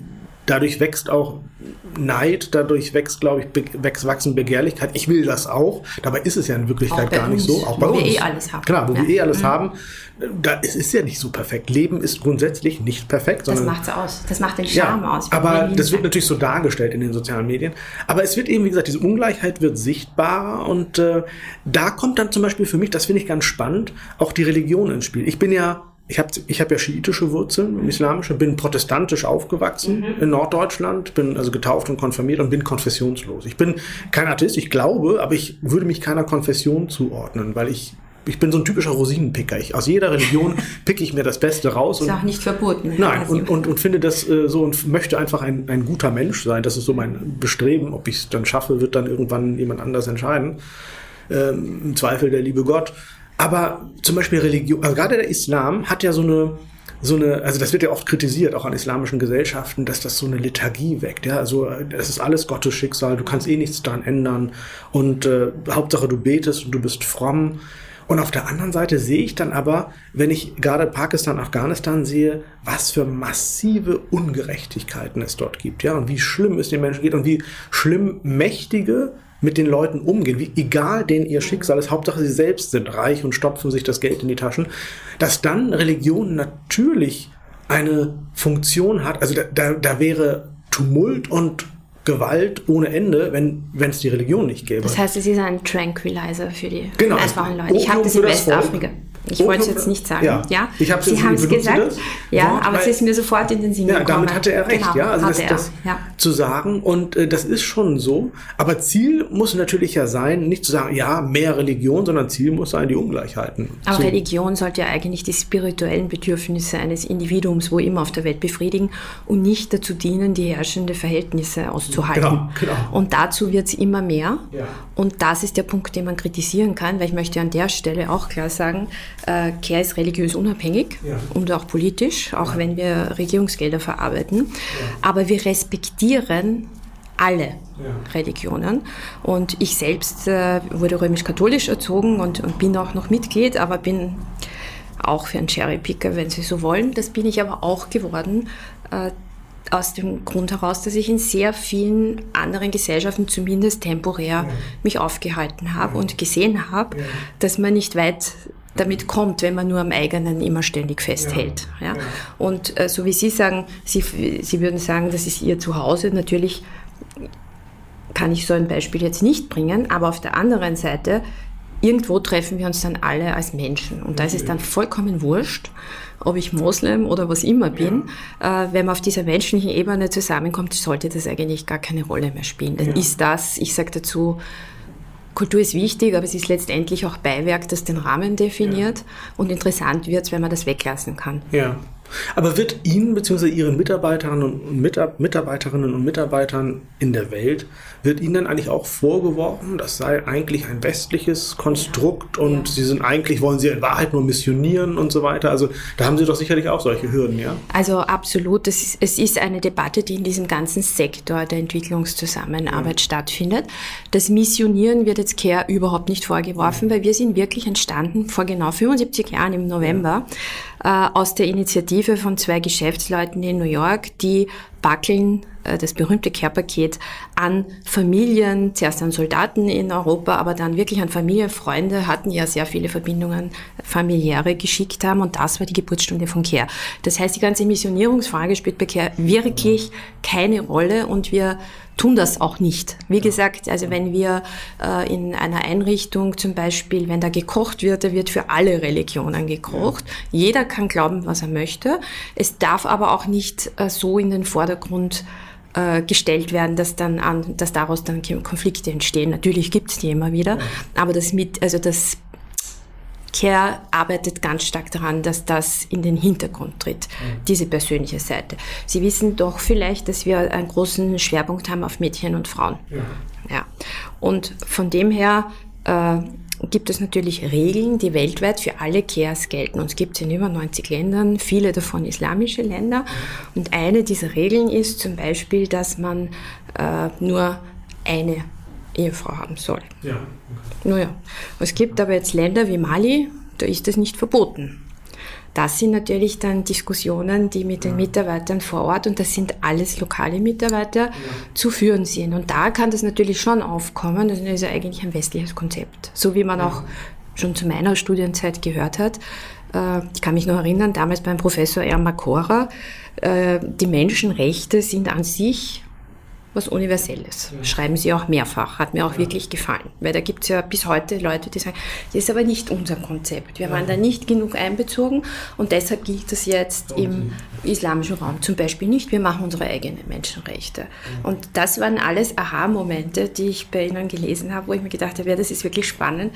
dadurch wächst auch Neid, dadurch wächst, glaube ich, be- wächst, wachsen Begehrlichkeit. Ich will das auch. Dabei ist es ja in Wirklichkeit gar nicht so. Auch bei wo uns. wir eh alles haben. Genau, wo ja. wir eh alles mhm. haben. Da, es ist ja nicht so perfekt. Leben ist grundsätzlich nicht perfekt. Das macht es aus. Das macht den Charme ja, aus. Aber das wird natürlich so dargestellt in den sozialen Medien. Aber es wird eben, wie gesagt, diese Ungleichheit wird sichtbarer. Und äh, da kommt dann zum Beispiel für mich, das finde ich ganz spannend, auch die Religion ins Spiel. Ich bin ja Ich habe ich hab ja schiitische Wurzeln, islamische, bin protestantisch aufgewachsen mhm. in Norddeutschland, bin also getauft und konfirmiert und bin konfessionslos. Ich bin kein Atheist, ich glaube, aber ich würde mich keiner Konfession zuordnen, weil ich, ich bin so ein typischer Rosinenpicker. Ich, aus jeder Religion picke ich mir das Beste raus. Ist und, auch nicht verboten. Nein, und, und, und finde das äh, so und möchte einfach ein, ein guter Mensch sein. Das ist so mein Bestreben. Ob ich es dann schaffe, wird dann irgendwann jemand anders entscheiden. Ähm, im Zweifel der liebe Gott. Aber zum Beispiel Religion, also gerade der Islam hat ja so eine, so eine, also das wird ja oft kritisiert, auch an islamischen Gesellschaften, dass das so eine Lethargie weckt. Ja, also das ist alles Gottes Schicksal, du kannst eh nichts daran ändern und äh, Hauptsache du betest und du bist fromm. Und auf der anderen Seite sehe ich dann aber, wenn ich gerade Pakistan, Afghanistan sehe, was für massive Ungerechtigkeiten es dort gibt, ja, und wie schlimm es den Menschen geht und wie schlimm Mächtige mit den Leuten umgehen, wie egal denen ihr Schicksal ist, Hauptsache sie selbst sind reich und stopfen sich das Geld in die Taschen, dass dann Religion natürlich eine Funktion hat, also da, da, da wäre Tumult und Gewalt ohne Ende, wenn wenn es die Religion nicht gäbe. Das heißt, es ist ein Tranquilizer für die genau, einfachen Leute. Ich habe das in Westafrika. Ich wollte es jetzt nicht sagen. Ja, ja? Ich habe Sie haben es gesagt. Das ja, Wort, aber es ist mir sofort in den Sinn ja, gekommen. Damit hatte er recht, genau, ja, also das, er. das ja. zu sagen und äh, das ist schon so. Aber Ziel muss natürlich ja sein, nicht zu sagen, ja, mehr Religion, sondern Ziel muss sein, die Ungleichheiten. Aber zu Religion sollte ja eigentlich die spirituellen Bedürfnisse eines Individuums, wo immer auf der Welt, befriedigen und nicht dazu dienen, die herrschenden Verhältnisse auszuhalten. Genau, genau. Und dazu wird es immer mehr. Ja. Und das ist der Punkt, den man kritisieren kann, weil ich möchte an der Stelle auch klar sagen, äh, Care ist religiös unabhängig ja. und auch politisch, auch ja. wenn wir Regierungsgelder verarbeiten. Ja. Aber wir respektieren alle ja. Religionen. Und ich selbst äh, wurde römisch-katholisch erzogen und, und bin auch noch Mitglied, aber bin auch für einen Cherrypicker, wenn Sie so wollen. Das bin ich aber auch geworden, äh, aus dem Grund heraus, dass ich in sehr vielen anderen Gesellschaften zumindest temporär ja. mich aufgehalten habe ja. und gesehen habe, ja. dass man nicht weit damit kommt, wenn man nur am eigenen immer ständig festhält. Ja. Ja. Und äh, so wie Sie sagen, Sie, Sie würden sagen, das ist Ihr Zuhause. Natürlich kann ich so ein Beispiel jetzt nicht bringen, aber auf der anderen Seite, irgendwo treffen wir uns dann alle als Menschen. Und da ist es dann vollkommen wurscht, ob ich Moslem oder was immer bin. Ja. Äh, wenn man auf dieser menschlichen Ebene zusammenkommt, sollte das eigentlich gar keine Rolle mehr spielen. Dann ja. ist das, ich sage dazu, Kultur ist wichtig, aber es ist letztendlich auch Beiwerk, das den Rahmen definiert. Ja. Und interessant wird es, wenn man das weglassen kann. Ja. Aber wird Ihnen bzw. Ihren Mitarbeiterinnen und Mitarbeiterinnen und Mitarbeitern in der Welt, wird Ihnen dann eigentlich auch vorgeworfen, das sei eigentlich ein westliches Konstrukt und ja. Sie sind eigentlich, wollen Sie in Wahrheit nur missionieren und so weiter? Also da haben Sie doch sicherlich auch solche Hürden, ja? Also absolut. Es ist, es ist eine Debatte, die in diesem ganzen Sektor der Entwicklungszusammenarbeit ja. stattfindet. Das Missionieren wird jetzt Care überhaupt nicht vorgeworfen, weil wir sind wirklich entstanden vor genau fünfundsiebzig Jahren im November ja. äh, aus der Initiative von zwei Geschäftsleuten in New York, die backeln das berühmte Care-Paket an Familien, zuerst an Soldaten in Europa, aber dann wirklich an Familie, Freunde, hatten ja sehr viele Verbindungen, familiäre geschickt haben und das war die Geburtsstunde von Care. Das heißt, die ganze Missionierungsfrage spielt bei Care wirklich keine Rolle und wir tun das auch nicht. Wie gesagt, also wenn wir äh, in einer Einrichtung zum Beispiel, wenn da gekocht wird, da wird für alle Religionen gekocht. Jeder kann glauben, was er möchte. Es darf aber auch nicht äh, so in den Vordergrund äh, gestellt werden, dass dann an, dass daraus dann Konflikte entstehen. Natürlich gibt es die immer wieder, aber das mit, also das Care arbeitet ganz stark daran, dass das in den Hintergrund tritt, mhm. diese persönliche Seite. Sie wissen doch vielleicht, dass wir einen großen Schwerpunkt haben auf Mädchen und Frauen. Ja. Ja. Und von dem her äh, gibt es natürlich Regeln, die weltweit für alle Cares gelten. Und es gibt es in über neunzig Ländern, viele davon islamische Länder. Mhm. Und eine dieser Regeln ist zum Beispiel, dass man äh, nur eine Ehefrau haben soll. Ja. Okay. Naja, es gibt aber jetzt Länder wie Mali, da ist das nicht verboten. das sind natürlich dann Diskussionen, die mit den Mitarbeitern vor Ort, und das sind alles lokale Mitarbeiter, ja. zu führen sind. Und da kann das natürlich schon aufkommen. Das ist ja eigentlich ein westliches Konzept. So wie man auch schon zu meiner Studienzeit gehört hat. Ich kann mich noch erinnern, damals beim Professor Ermakora, die Menschenrechte sind an sich was Universelles. Schreiben sie auch mehrfach. Hat mir auch ja. wirklich gefallen. Weil da gibt es ja bis heute Leute, die sagen, das ist aber nicht unser Konzept. Wir ja. waren da nicht genug einbezogen und deshalb gilt das jetzt okay. im islamischen Raum zum Beispiel nicht. Wir machen unsere eigenen Menschenrechte. Ja. Und das waren alles Aha-Momente, die ich bei Ihnen gelesen habe, wo ich mir gedacht habe, ja, das ist wirklich spannend.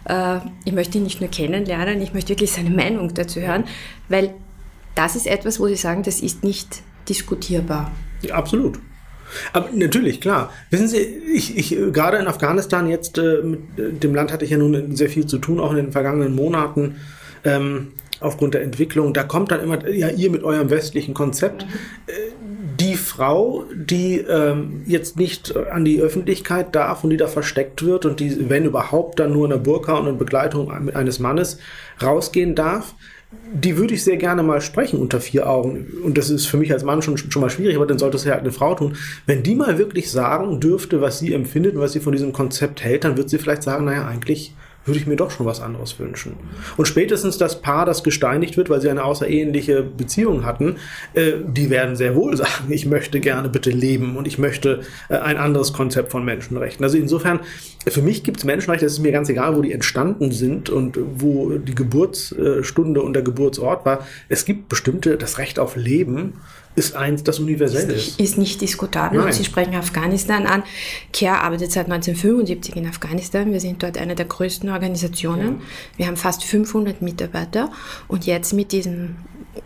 Ich möchte ihn nicht nur kennenlernen, ich möchte wirklich seine Meinung dazu hören, weil das ist etwas, wo Sie sagen, das ist nicht diskutierbar. Ja, absolut. Aber natürlich, klar. Wissen Sie, ich, ich gerade in Afghanistan jetzt, äh, mit dem Land hatte ich ja nun sehr viel zu tun, auch in den vergangenen Monaten, ähm, aufgrund der Entwicklung. Da kommt dann immer, ja, ihr mit eurem westlichen Konzept. Äh, die Frau, die ähm, jetzt nicht an die Öffentlichkeit darf und die da versteckt wird und die, wenn überhaupt, dann nur in der Burka und in Begleitung eines Mannes rausgehen darf, die würde ich sehr gerne mal sprechen unter vier Augen. Und das ist für mich als Mann schon, schon mal schwierig, aber dann sollte es ja halt eine Frau tun. Wenn die mal wirklich sagen dürfte, was sie empfindet und was sie von diesem Konzept hält, dann wird sie vielleicht sagen, naja, eigentlich würde ich mir doch schon was anderes wünschen. Und spätestens das Paar, das gesteinigt wird, weil sie eine außereheliche Beziehung hatten, äh, die werden sehr wohl sagen, ich möchte gerne bitte leben und ich möchte äh, ein anderes Konzept von Menschenrechten. Also insofern, für mich gibt es Menschenrechte, es ist mir ganz egal, wo die entstanden sind und wo die Geburtsstunde und der Geburtsort war. Es gibt bestimmte, das Recht auf Leben ist eins, das universell ist. Ist nicht diskutabel. Nein. Sie sprechen Afghanistan an. CARE arbeitet seit neunzehnhundertfünfundsiebzig in Afghanistan. Wir sind dort eine der größten Organisationen. Ja. Wir haben fast fünfhundert Mitarbeiter. Und jetzt mit diesem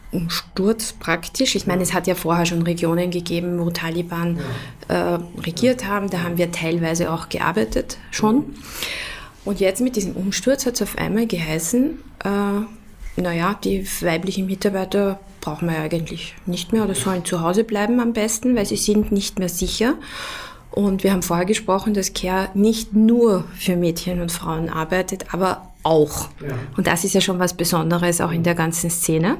Umsturz praktisch, ich meine, es hat ja vorher schon Regionen gegeben, wo Taliban ja. äh, regiert haben. Da haben wir teilweise auch gearbeitet schon. Und jetzt mit diesem Umsturz hat es auf einmal geheißen, äh, naja, die weiblichen Mitarbeiter brauchen wir ja eigentlich nicht mehr oder sollen zu Hause bleiben am besten, weil sie sind nicht mehr sicher. Und wir haben vorher gesprochen, dass CARE nicht nur für Mädchen und Frauen arbeitet, aber auch. Ja. Und das ist ja schon was Besonderes auch in der ganzen Szene.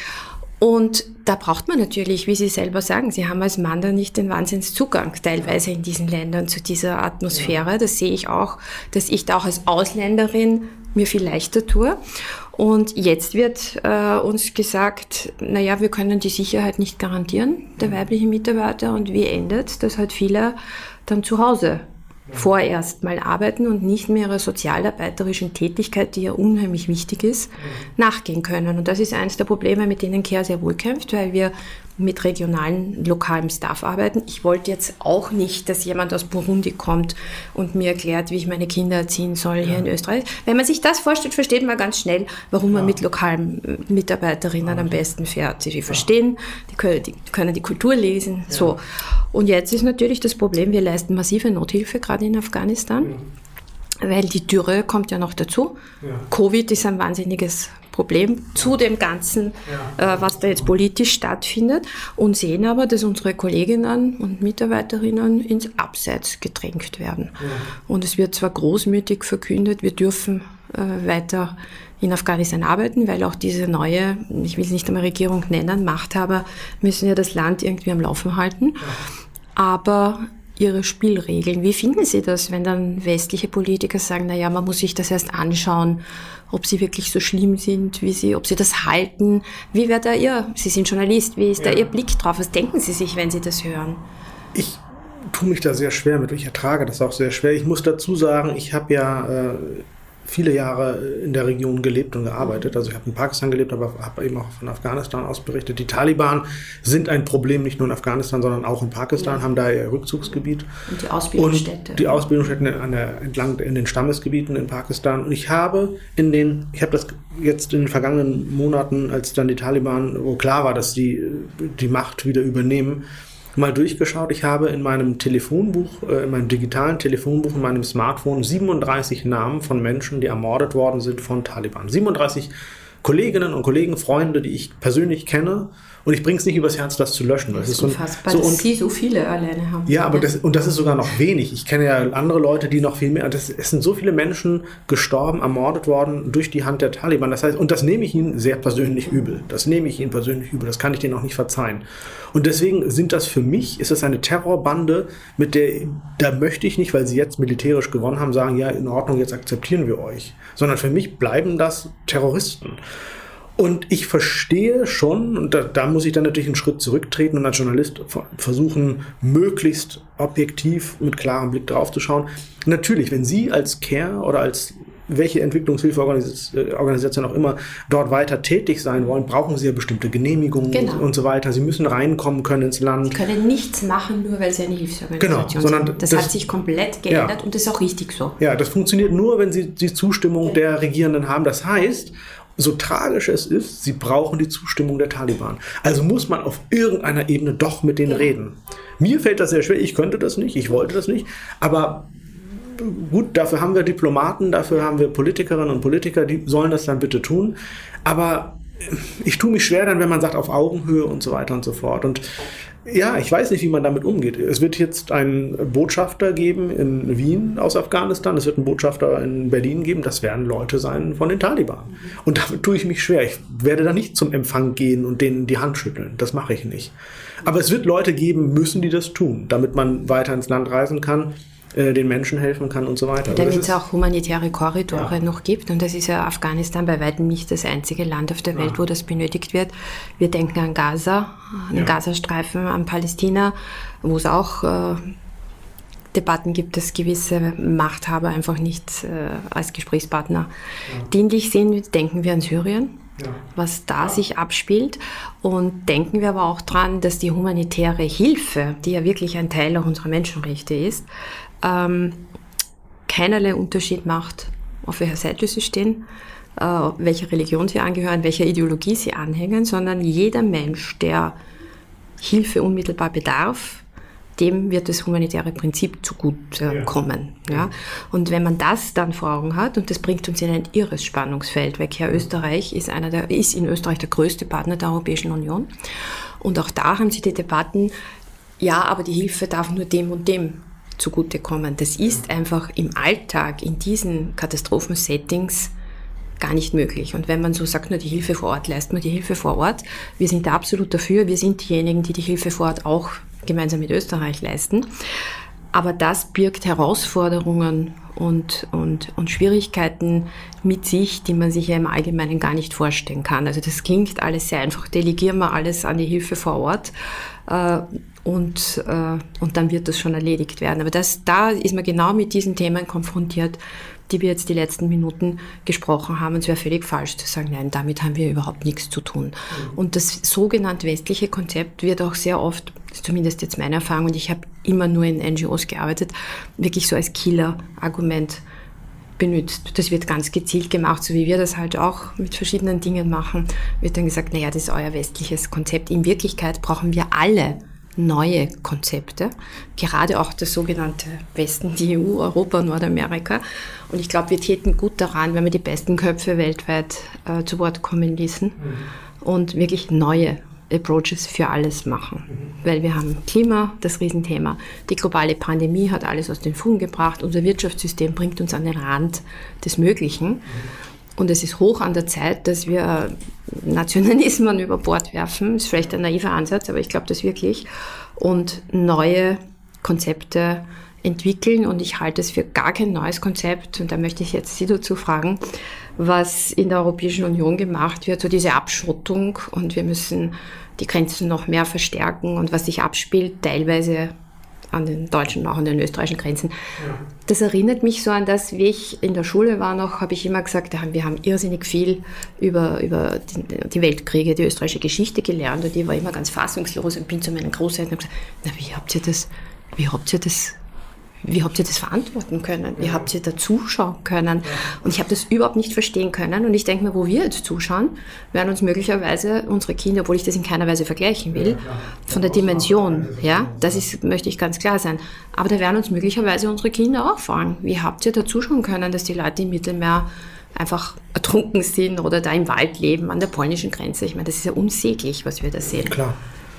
Und da braucht man natürlich, wie Sie selber sagen, Sie haben als Mann da nicht den Wahnsinnszugang teilweise in diesen Ländern zu dieser Atmosphäre. Das sehe ich auch, dass ich da auch als Ausländerin mir viel leichter tue. Und jetzt wird äh, uns gesagt, naja, wir können die Sicherheit nicht garantieren, der weiblichen Mitarbeiter. Und wie endet, dass halt viele dann zu Hause vorerst mal arbeiten und nicht mehr ihrer sozialarbeiterischen Tätigkeit, die ja unheimlich wichtig ist, nachgehen können. Und das ist eines der Probleme, mit denen CARE sehr wohl kämpft, weil wir mit regionalen, lokalem Staff arbeiten. Ich wollte jetzt auch nicht, dass jemand aus Burundi kommt und mir erklärt, wie ich meine Kinder erziehen soll hier ja. in Österreich. Wenn man sich das vorstellt, versteht man ganz schnell, warum ja. man mit lokalen Mitarbeiterinnen ja. am besten fährt. Sie verstehen, die können die, können die Kultur lesen. Ja. So. Und jetzt ist natürlich das Problem, wir leisten massive Nothilfe, gerade in Afghanistan, ja. weil die Dürre kommt ja noch dazu. Ja. Covid ist ein wahnsinniges Problem zu dem Ganzen, ja. äh, was da jetzt politisch stattfindet, und sehen aber, dass unsere Kolleginnen und Mitarbeiterinnen ins Abseits gedrängt werden. Ja. Und es wird zwar großmütig verkündet, wir dürfen äh, weiter in Afghanistan arbeiten, weil auch diese neue, ich will es nicht einmal Regierung nennen, Machthaber müssen ja das Land irgendwie am Laufen halten. Ja. Aber ihre Spielregeln, wie finden Sie das, wenn dann westliche Politiker sagen, naja, man muss sich das erst anschauen, ob sie wirklich so schlimm sind, wie sie, ob sie das halten? Wie wäre da Ihr, Sie sind Journalist, wie ist ja. da Ihr Blick drauf? Was denken Sie sich, wenn Sie das hören? Ich tue mich da sehr schwer mit, ich ertrage das auch sehr schwer. Ich muss dazu sagen, ich habe ja äh, viele Jahre in der Region gelebt und gearbeitet. Also ich habe in Pakistan gelebt, aber habe eben auch von Afghanistan aus berichtet. Die Taliban sind ein Problem nicht nur in Afghanistan, sondern auch in Pakistan, ja. haben da ihr Rückzugsgebiet. Und die Ausbildungsstätte. Und die Ausbildungsstätten an der, entlang in den Stammesgebieten in Pakistan. Und ich habe in den, ich habe das jetzt in den vergangenen Monaten, als dann die Taliban, wo klar war, dass die die Macht wieder übernehmen, mal durchgeschaut. Ich habe in meinem Telefonbuch, äh, in meinem digitalen Telefonbuch, in meinem Smartphone siebenunddreißig Namen von Menschen, die ermordet worden sind von Taliban. siebenunddreißig Kolleginnen und Kollegen, Freunde, die ich persönlich kenne. Und ich bringe es nicht übers Herz, das zu löschen. Das, das ist unfassbar, so, so, dass und, Sie so viele alleine haben. Ja, aber das, und das ist sogar noch wenig. Ich kenne ja andere Leute, die noch viel mehr. Das, es sind so viele Menschen gestorben, ermordet worden durch die Hand der Taliban. Das heißt, und das nehme ich ihnen sehr persönlich übel. Das nehme ich ihnen persönlich übel. Das kann ich denen auch nicht verzeihen. Und deswegen sind das für mich, ist das eine Terrorbande, mit der, da möchte ich nicht, weil sie jetzt militärisch gewonnen haben, sagen, ja, in Ordnung, jetzt akzeptieren wir euch. Sondern für mich bleiben das Terroristen. Und ich verstehe schon, und da, da muss ich dann natürlich einen Schritt zurücktreten und als Journalist versuchen, möglichst objektiv mit klarem Blick drauf zu schauen. Natürlich, wenn Sie als CARE oder als welche Entwicklungshilfeorganisation auch immer dort weiter tätig sein wollen, brauchen Sie ja bestimmte Genehmigungen genau. und so weiter. Sie müssen reinkommen können ins Land. Sie können nichts machen, nur weil Sie eine Hilfsorganisation genau, sondern sind. Das, das hat sich komplett geändert ja. und das ist auch richtig so. Ja, das funktioniert nur, wenn Sie die Zustimmung ja. der Regierenden haben. Das heißt, so tragisch es ist, sie brauchen die Zustimmung der Taliban. Also muss man auf irgendeiner Ebene doch mit denen ja. reden. Mir fällt das sehr schwer, ich könnte das nicht, ich wollte das nicht, aber gut, dafür haben wir Diplomaten, dafür haben wir Politikerinnen und Politiker, die sollen das dann bitte tun. Aber ich tue mich schwer dann, wenn man sagt, auf Augenhöhe und so weiter und so fort. Und ja, ich weiß nicht, wie man damit umgeht. Es wird jetzt einen Botschafter geben in Wien aus Afghanistan, es wird einen Botschafter in Berlin geben, das werden Leute sein von den Taliban. Und damit tue ich mich schwer. Ich werde da nicht zum Empfang gehen und denen die Hand schütteln. Das mache ich nicht. Aber es wird Leute geben müssen, die das tun, damit man weiter ins Land reisen kann, den Menschen helfen kann und so weiter. Damit es auch humanitäre Korridore ja. noch gibt. Und das ist ja Afghanistan bei weitem nicht das einzige Land auf der Welt, ja. wo das benötigt wird. Wir denken an Gaza, an den ja. Gazastreifen, an Palästina, wo es auch äh, Debatten gibt, dass gewisse Machthaber einfach nicht äh, als Gesprächspartner ja. dienlich sind. Denken wir an Syrien. Ja. Was da ja. sich abspielt. Und denken wir aber auch dran, dass die humanitäre Hilfe, die ja wirklich ein Teil auch unserer Menschenrechte ist, ähm, keinerlei Unterschied macht, auf welcher Seite sie stehen, äh, welcher Religion sie angehören, welcher Ideologie sie anhängen, sondern jeder Mensch, der Hilfe unmittelbar bedarf, dem wird das humanitäre Prinzip zugute äh, kommen. Ja. Ja. Und wenn man das dann vor Augen hat, und das bringt uns in ein irres Spannungsfeld, weil CARE Österreich ist, einer der, ist in Österreich der größte Partner der Europäischen Union. Und auch da haben sie die Debatten, ja, aber die Hilfe darf nur dem und dem zugutekommen. Das ist einfach im Alltag, in diesen Katastrophensettings gar nicht möglich. Und wenn man so sagt, nur die Hilfe vor Ort, leistet man die Hilfe vor Ort. Wir sind da absolut dafür. Wir sind diejenigen, die die Hilfe vor Ort auch gemeinsam mit Österreich leisten. Aber das birgt Herausforderungen und, und, und Schwierigkeiten mit sich, die man sich ja im Allgemeinen gar nicht vorstellen kann. Also das klingt alles sehr einfach. Delegieren wir alles an die Hilfe vor Ort äh, und, äh, und dann wird das schon erledigt werden. Aber das, da ist man genau mit diesen Themen konfrontiert, die wir jetzt die letzten Minuten gesprochen haben. Und es wäre völlig falsch zu sagen, nein, damit haben wir überhaupt nichts zu tun. Mhm. Und das sogenannte westliche Konzept wird auch sehr oft, zumindest jetzt meine Erfahrung, und ich habe immer nur in N G Os gearbeitet, wirklich so als Killer-Argument benutzt. Das wird ganz gezielt gemacht, so wie wir das halt auch mit verschiedenen Dingen machen. Wird dann gesagt, naja, das ist euer westliches Konzept. In Wirklichkeit brauchen wir alle neue Konzepte, gerade auch das sogenannte Westen, die E U, Europa, Nordamerika. Und ich glaube, wir täten gut daran, wenn wir die besten Köpfe weltweit äh, zu Wort kommen ließen mhm. und wirklich neue Approaches für alles machen. Mhm. Weil wir haben Klima, das Riesenthema. Die globale Pandemie hat alles aus den Fugen gebracht. Unser Wirtschaftssystem bringt uns an den Rand des Möglichen. Mhm. Und es ist hoch an der Zeit, dass wir Nationalismen über Bord werfen. Ist vielleicht ein naiver Ansatz, aber ich glaube das wirklich. Und neue Konzepte entwickeln. Und ich halte es für gar kein neues Konzept. Und da möchte ich jetzt Sie dazu fragen, was in der Europäischen Union gemacht wird, so diese Abschottung. Und wir müssen die Grenzen noch mehr verstärken. Und was sich abspielt, teilweise an den deutschen, auch an den österreichischen Grenzen. Ja. Das erinnert mich so an das, wie ich in der Schule war noch, habe ich immer gesagt, wir haben irrsinnig viel über, über die, die Weltkriege, die österreichische Geschichte gelernt und ich war immer ganz fassungslos und bin zu meinen Großeltern und habe gesagt, na, wie habt ihr das, wie habt ihr das Wie habt ihr das verantworten können? Wie ja. habt ihr da zuschauen können? Ja. Und ich habe das überhaupt nicht verstehen können. Und ich denke mir, wo wir jetzt zuschauen, werden uns möglicherweise unsere Kinder, obwohl ich das in keiner Weise vergleichen will, ja, von der Dimension, ja, das ist, möchte ich ganz klar sein. Aber da werden uns möglicherweise unsere Kinder auch fragen, wie habt ihr da zuschauen können, dass die Leute im Mittelmeer einfach ertrunken sind oder da im Wald leben, an der polnischen Grenze. Ich meine, das ist ja unsäglich, was wir da sehen. Klar.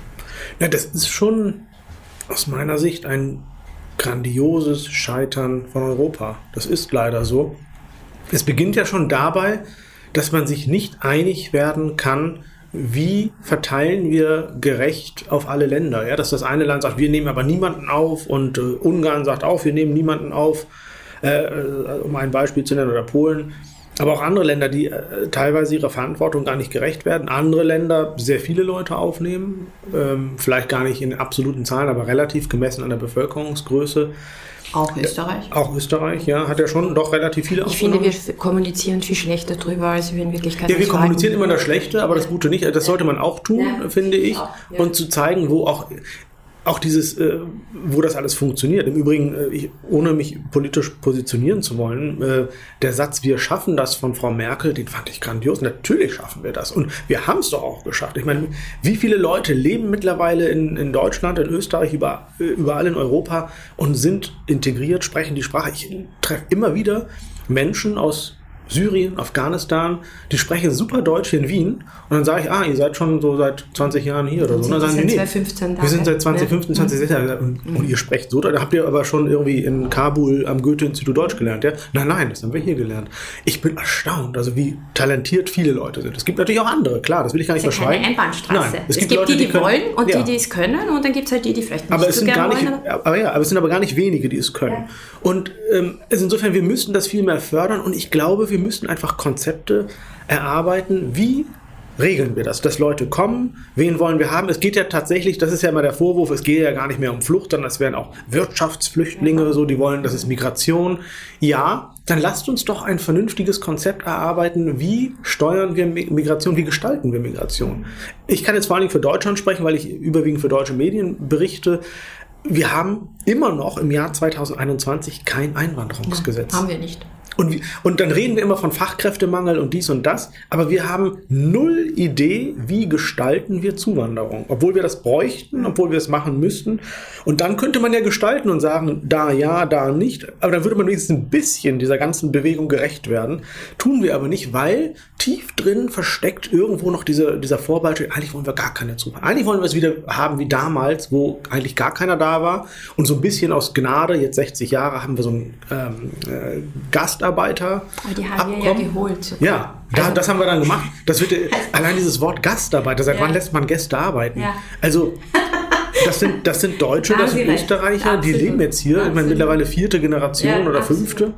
Ja, das ist schon aus meiner Sicht ein grandioses Scheitern von Europa. Das ist leider so. Es beginnt ja schon dabei, dass man sich nicht einig werden kann, wie verteilen wir gerecht auf alle Länder. Ja, dass das eine Land sagt, wir nehmen aber niemanden auf und äh, Ungarn sagt auch, wir nehmen niemanden auf, äh, um ein Beispiel zu nennen, oder Polen. Aber auch andere Länder, die äh, teilweise ihrer Verantwortung gar nicht gerecht werden. Andere Länder sehr viele Leute aufnehmen, ähm, vielleicht gar nicht in absoluten Zahlen, aber relativ gemessen an der Bevölkerungsgröße. Auch Österreich? Auch Österreich, ja, hat ja schon doch relativ viele Ich finde, wir kommunizieren viel schlechter drüber, als wir in Wirklichkeit Ja, wir kommunizieren immer das Schlechte, aber das Gute nicht. Das sollte man auch tun, ja, finde ich. auch, ja. Und zu zeigen, wo auch, auch dieses, äh, wo das alles funktioniert. Im Übrigen, äh, ich, ohne mich politisch positionieren zu wollen, äh, der Satz, wir schaffen das von Frau Merkel, den fand ich grandios. Natürlich schaffen wir das. Und wir haben es doch auch geschafft. Ich meine, wie viele Leute leben mittlerweile in, in Deutschland, in Österreich, über, überall in Europa und sind integriert, sprechen die Sprache. Ich treffe immer wieder Menschen aus Syrien, Afghanistan, die sprechen super Deutsch hier in Wien. Und dann sage ich, ah, ihr seid schon so seit zwanzig Jahren hier oder so. Und dann sagen die, nee, wir sind seit zwanzig fünfzehn, zwanzig sechzehn Jahren. Und, und ihr sprecht so, da habt ihr aber schon irgendwie in Kabul am Goethe-Institut Deutsch gelernt. Ja? Nein, nein, das haben wir hier gelernt. Ich bin erstaunt, also wie talentiert viele Leute sind. Es gibt natürlich auch andere, klar, das will ich gar nicht verschweigen. Es ist keine Einbahnstraße. Nein, es, es gibt, gibt Leute, die, die, die können, wollen und ja. die, die es können. Und dann gibt es halt die, die vielleicht nicht aber es so sind gar nicht, wollen. aber ja, aber es sind aber gar nicht wenige, die es können. Ja. Und ähm, also insofern, wir müssen das viel mehr fördern. Und ich glaube, wir müssen einfach Konzepte erarbeiten, wie regeln wir das, dass Leute kommen, wen wollen wir haben. Es geht ja tatsächlich, das ist ja immer der Vorwurf, es geht ja gar nicht mehr um Flucht, sondern es werden auch Wirtschaftsflüchtlinge, so, die wollen, das ist Migration. Ja, dann lasst uns doch ein vernünftiges Konzept erarbeiten, wie steuern wir Migration, wie gestalten wir Migration. Ich kann jetzt vor allen Dingen für Deutschland sprechen, weil ich überwiegend für deutsche Medien berichte. Wir haben immer noch im Jahr zwanzig einundzwanzig kein Einwanderungsgesetz. Ja, haben wir nicht. Und, und dann reden wir immer von Fachkräftemangel und dies und das, aber wir haben null Idee, wie gestalten wir Zuwanderung, obwohl wir das bräuchten, obwohl wir es machen müssten. Und dann könnte man ja gestalten und sagen, da ja, da nicht, aber dann würde man wenigstens ein bisschen dieser ganzen Bewegung gerecht werden. Tun wir aber nicht, weil tief drin versteckt irgendwo noch diese, dieser Vorbeispiel, eigentlich wollen wir gar keine Zuwanderung. Eigentlich wollen wir es wieder haben wie damals, wo eigentlich gar keiner da war und so ein bisschen aus Gnade, jetzt sechzig Jahre, haben wir so einen ähm, äh, Gastarbeiter. Aber die haben wir ja geholt. Sogar. Ja, da, also, das haben wir dann gemacht. Das wird, allein dieses Wort Gastarbeiter, seit ja. wann lässt man Gäste arbeiten? Ja. Also das sind, das sind Deutsche, das sind Österreicher, die leben jetzt hier, ich meine mittlerweile vierte Generation ja, oder absolut. fünfte.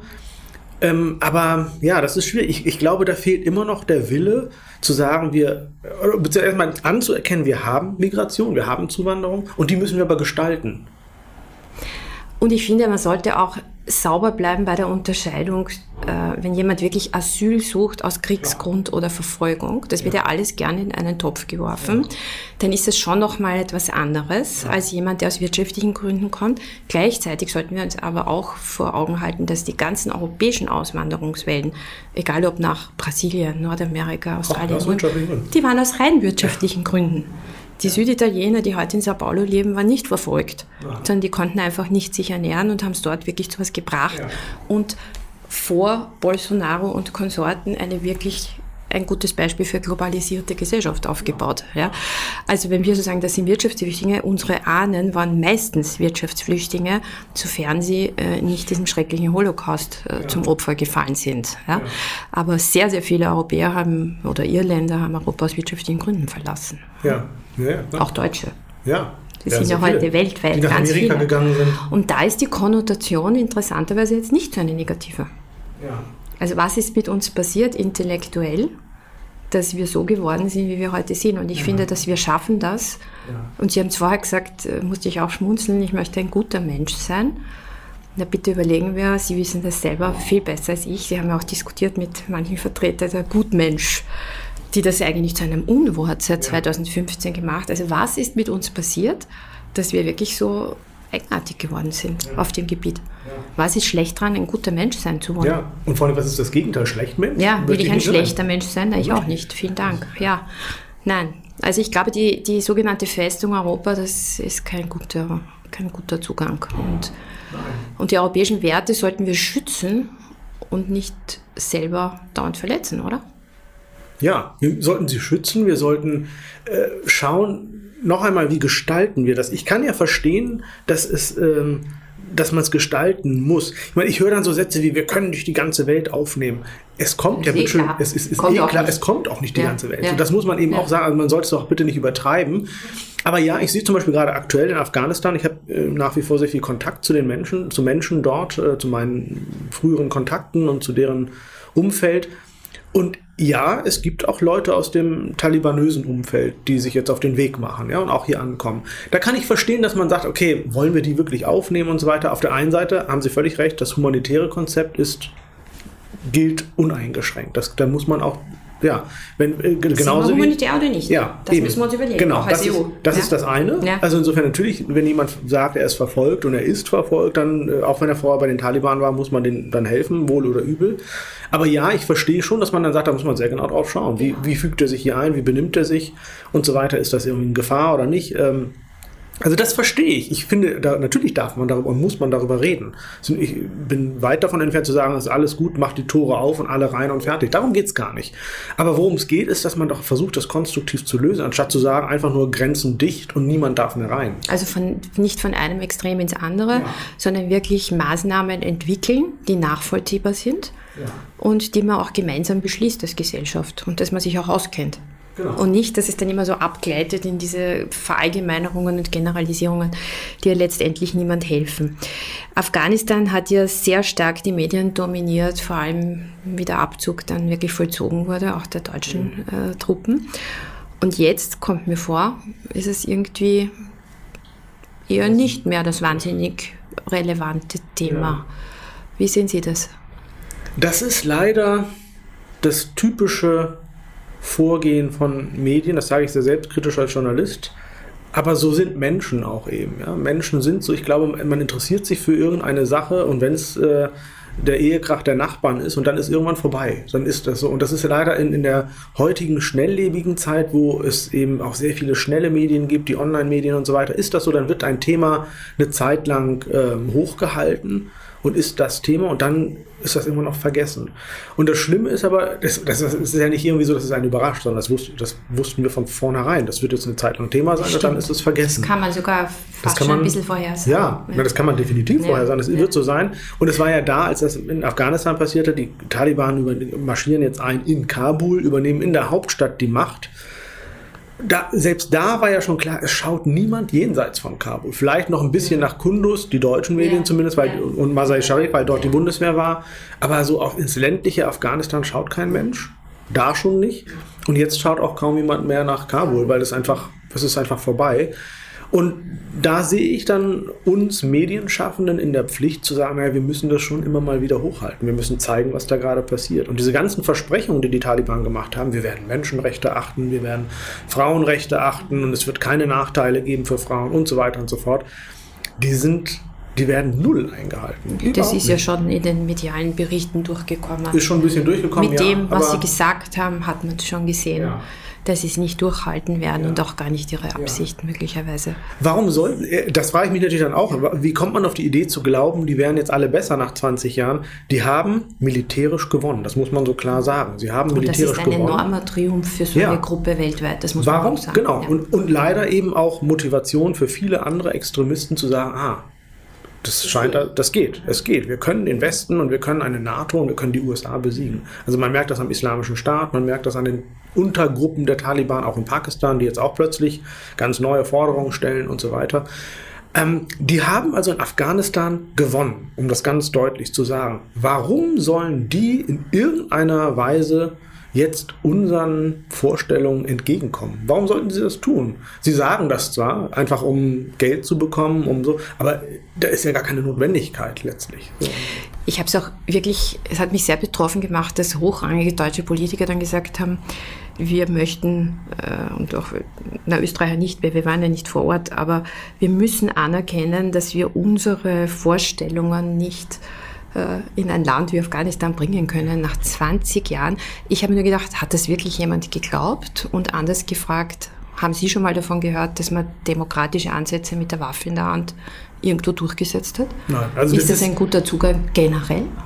Ähm, aber ja, das ist schwierig. Ich, ich glaube, da fehlt immer noch der Wille zu sagen, wir, beziehungsweise erstmal anzuerkennen, wir haben Migration, wir haben Zuwanderung und die müssen wir aber gestalten. Und ich finde, man sollte auch sauber bleiben bei der Unterscheidung, äh, wenn jemand wirklich Asyl sucht aus Kriegsgrund ja. oder Verfolgung. Das wird ja. ja alles gerne in einen Topf geworfen. Ja. Dann ist es schon nochmal etwas anderes ja. als jemand, der aus wirtschaftlichen Gründen kommt. Gleichzeitig sollten wir uns aber auch vor Augen halten, dass die ganzen europäischen Auswanderungswellen, egal ob nach Brasilien, Nordamerika, Australien, Ach, die waren aus rein wirtschaftlichen ja. Gründen. Die Süditaliener, die heute in Sao Paulo leben, waren nicht verfolgt, ja. sondern die konnten einfach nicht sich ernähren und haben es dort wirklich zu was gebracht. Ja. Und vor Bolsonaro und Konsorten eine wirklich ein gutes Beispiel für globalisierte Gesellschaft aufgebaut. Ja. Also wenn wir so sagen, das sind Wirtschaftsflüchtlinge, unsere Ahnen waren meistens Wirtschaftsflüchtlinge, sofern sie äh, nicht diesem schrecklichen Holocaust äh, ja. zum Opfer gefallen sind. Ja. Ja. Aber sehr, sehr viele Europäer haben oder Irländer haben Europa aus wirtschaftlichen Gründen verlassen. Ja. Ja, ja, auch Deutsche. Ja. Die sind ja heute viele, weltweit die nach ganz Amerika viele. Gegangen sind. Und da ist die Konnotation interessanterweise jetzt nicht so eine negative. Ja. Also was ist mit uns passiert intellektuell, dass wir so geworden sind, wie wir heute sind? Und ich ja. finde, dass wir schaffen das. Ja. Und Sie haben es vorher gesagt, musste ich auch schmunzeln, ich möchte ein guter Mensch sein. Na bitte überlegen wir, Sie wissen das selber viel besser als ich. Sie haben ja auch diskutiert mit manchen Vertretern der Gutmensch, die das eigentlich zu einem Unwort seit zweitausendfünfzehn gemacht. Also was ist mit uns passiert, dass wir wirklich so eigenartig geworden sind ja. auf dem Gebiet? Ja. Was ist schlecht dran, ein guter Mensch sein zu wollen? Ja, und vor allem, was ist das Gegenteil? Schlecht Mensch? Ja, will ich ein schlechter sein? Mensch sein? Nein, ich auch nicht. Vielen Dank. Ja, nein. Also ich glaube, die, die sogenannte Festung Europa, das ist kein guter, kein guter Zugang. Und, und die europäischen Werte sollten wir schützen und nicht selber dauernd verletzen, oder? Ja, wir sollten sie schützen, wir sollten äh, schauen, noch einmal, wie gestalten wir das? Ich kann ja verstehen, dass es... Ähm, dass man es gestalten muss. Ich meine, ich höre dann so Sätze wie, wir können nicht die ganze Welt aufnehmen. Es kommt ja, eh schön, es ist, ist kommt eh klar, nicht. Es kommt auch nicht die ja. ganze Welt. Ja. Und das muss man eben ja. auch sagen, also man sollte es auch bitte nicht übertreiben. Aber ja, ich sehe zum Beispiel gerade aktuell in Afghanistan, ich habe äh, nach wie vor sehr viel Kontakt zu den Menschen, zu Menschen dort, äh, zu meinen früheren Kontakten und zu deren Umfeld. Und ja, es gibt auch Leute aus dem talibanösen Umfeld, die sich jetzt auf den Weg machen, ja, und auch hier ankommen. Da kann ich verstehen, dass man sagt, okay, wollen wir die wirklich aufnehmen und so weiter. Auf der einen Seite haben Sie völlig recht, das humanitäre Konzept ist, gilt uneingeschränkt. Das, da muss man auch, ja, wenn, äh, genauso sind wir wie... humanitär oder nicht? Ja, das eben. müssen wir uns überlegen, genau, auch als das E U. Ist, das ja. ist das eine. Ja. Also insofern natürlich, wenn jemand sagt, er ist verfolgt und er ist verfolgt, dann, äh, auch wenn er vorher bei den Taliban war, muss man denen dann helfen, wohl oder übel. Aber ja, ich verstehe schon, dass man dann sagt, da muss man sehr genau drauf schauen. Wie, wie fügt er sich hier ein, wie benimmt er sich und so weiter. Ist das irgendwie eine Gefahr oder nicht? Ähm, Also das verstehe ich. Ich finde, da, natürlich darf man darüber und muss man darüber reden. Also ich bin weit davon entfernt zu sagen, es ist alles gut, macht die Tore auf und alle rein und fertig. Darum geht es gar nicht. Aber worum es geht, ist, dass man doch versucht, das konstruktiv zu lösen, anstatt zu sagen, einfach nur Grenzen dicht und niemand darf mehr rein. Also von, nicht von einem Extrem ins andere, ja. sondern wirklich Maßnahmen entwickeln, die nachvollziehbar sind Ja. und die man auch gemeinsam beschließt als Gesellschaft und dass man sich auch auskennt. Genau. Und nicht, dass es dann immer so abgleitet in diese Verallgemeinerungen und Generalisierungen, die ja letztendlich niemand helfen. Afghanistan hat ja sehr stark die Medien dominiert, vor allem wie der Abzug dann wirklich vollzogen wurde, auch der deutschen äh, Truppen. Und jetzt kommt mir vor, ist es irgendwie eher nicht mehr das wahnsinnig relevante Thema. Ja. Wie sehen Sie das? Das ist leider das typische Vorgehen von Medien, das sage ich sehr selbstkritisch als Journalist, aber so sind Menschen auch eben. Ja? Menschen sind so, ich glaube, man interessiert sich für irgendeine Sache und wenn es äh, der Ehekrach der Nachbarn ist und dann ist irgendwann vorbei, dann ist das so. Und das ist ja leider in, in der heutigen schnelllebigen Zeit, wo es eben auch sehr viele schnelle Medien gibt, die Online-Medien und so weiter, ist das so, dann wird ein Thema eine Zeit lang äh, hochgehalten und ist das Thema und dann ist das immer noch vergessen. Und das Schlimme ist aber, das, das ist ja nicht irgendwie so, dass es einen überrascht, sondern das, wusste, das wussten wir von vornherein. Das wird jetzt eine Zeit lang Thema sein und dann ist es vergessen. Das kann man sogar fast schon man, ein bisschen vorhersagen. Ja, ja. Das kann man definitiv ja. vorhersagen. Das ja. wird so sein. Und es war ja da, als das in Afghanistan passierte, die Taliban über, marschieren jetzt ein in Kabul, übernehmen in der Hauptstadt die Macht. Da, selbst da war ja schon klar, es schaut niemand jenseits von Kabul. Vielleicht noch ein bisschen nach Kunduz, die deutschen Medien ja, zumindest, weil, ja. und Mazar-i-Sharif, weil dort ja. die Bundeswehr war. Aber so auf ins ländliche Afghanistan schaut kein Mensch. Da schon nicht. Und jetzt schaut auch kaum jemand mehr nach Kabul, weil das einfach, das ist einfach vorbei. Und da sehe ich dann uns Medienschaffenden in der Pflicht zu sagen, naja, wir müssen das schon immer mal wieder hochhalten. Wir müssen zeigen, was da gerade passiert. Und diese ganzen Versprechungen, die die Taliban gemacht haben, wir werden Menschenrechte achten, wir werden Frauenrechte achten und es wird keine Nachteile geben für Frauen und so weiter und so fort, die sind, die werden null eingehalten. Das Überhaupt ist ja nicht. Schon in den medialen Berichten durchgekommen. Ist schon ein bisschen durchgekommen, Mit ja, dem, was Sie gesagt haben, hat man schon gesehen. Ja. Dass sie es nicht durchhalten werden ja. und auch gar nicht ihre Absicht ja. möglicherweise. Warum soll, das frage ich mich natürlich dann auch, wie kommt man auf die Idee zu glauben, die wären jetzt alle besser nach zwanzig Jahren? Die haben militärisch gewonnen, das muss man so klar sagen. Sie haben und militärisch gewonnen. Das ist ein gewonnen. enormer Triumph für so ja. eine Gruppe weltweit, das muss Warum? man auch sagen. Genau, ja. und, und leider eben auch Motivation für viele andere Extremisten zu sagen, ah, das scheint, das geht, es geht. Wir können den Westen und wir können eine NATO und wir können die U S A besiegen. Also man merkt das am Islamischen Staat, man merkt das an den Untergruppen der Taliban, auch in Pakistan, die jetzt auch plötzlich ganz neue Forderungen stellen und so weiter. Ähm, die haben also in Afghanistan gewonnen, um das ganz deutlich zu sagen. Warum sollen die in irgendeiner Weise jetzt unseren Vorstellungen entgegenkommen? Warum sollten sie das tun? Sie sagen das zwar, einfach um Geld zu bekommen, um so, aber da ist ja gar keine Notwendigkeit letztlich. So. Ich habe es auch wirklich, es hat mich sehr betroffen gemacht, dass hochrangige deutsche Politiker dann gesagt haben, wir möchten, äh, und auch, na, Österreicher nicht, weil wir waren ja nicht vor Ort, aber wir müssen anerkennen, dass wir unsere Vorstellungen nicht in ein Land wie Afghanistan bringen können, nach zwanzig Jahren. Ich habe mir nur gedacht, hat das wirklich jemand geglaubt? Und anders gefragt, haben Sie schon mal davon gehört, dass man demokratische Ansätze mit der Waffe in der Hand irgendwo durchgesetzt hat? Nein. Also ist das, das ein guter Zugang generell?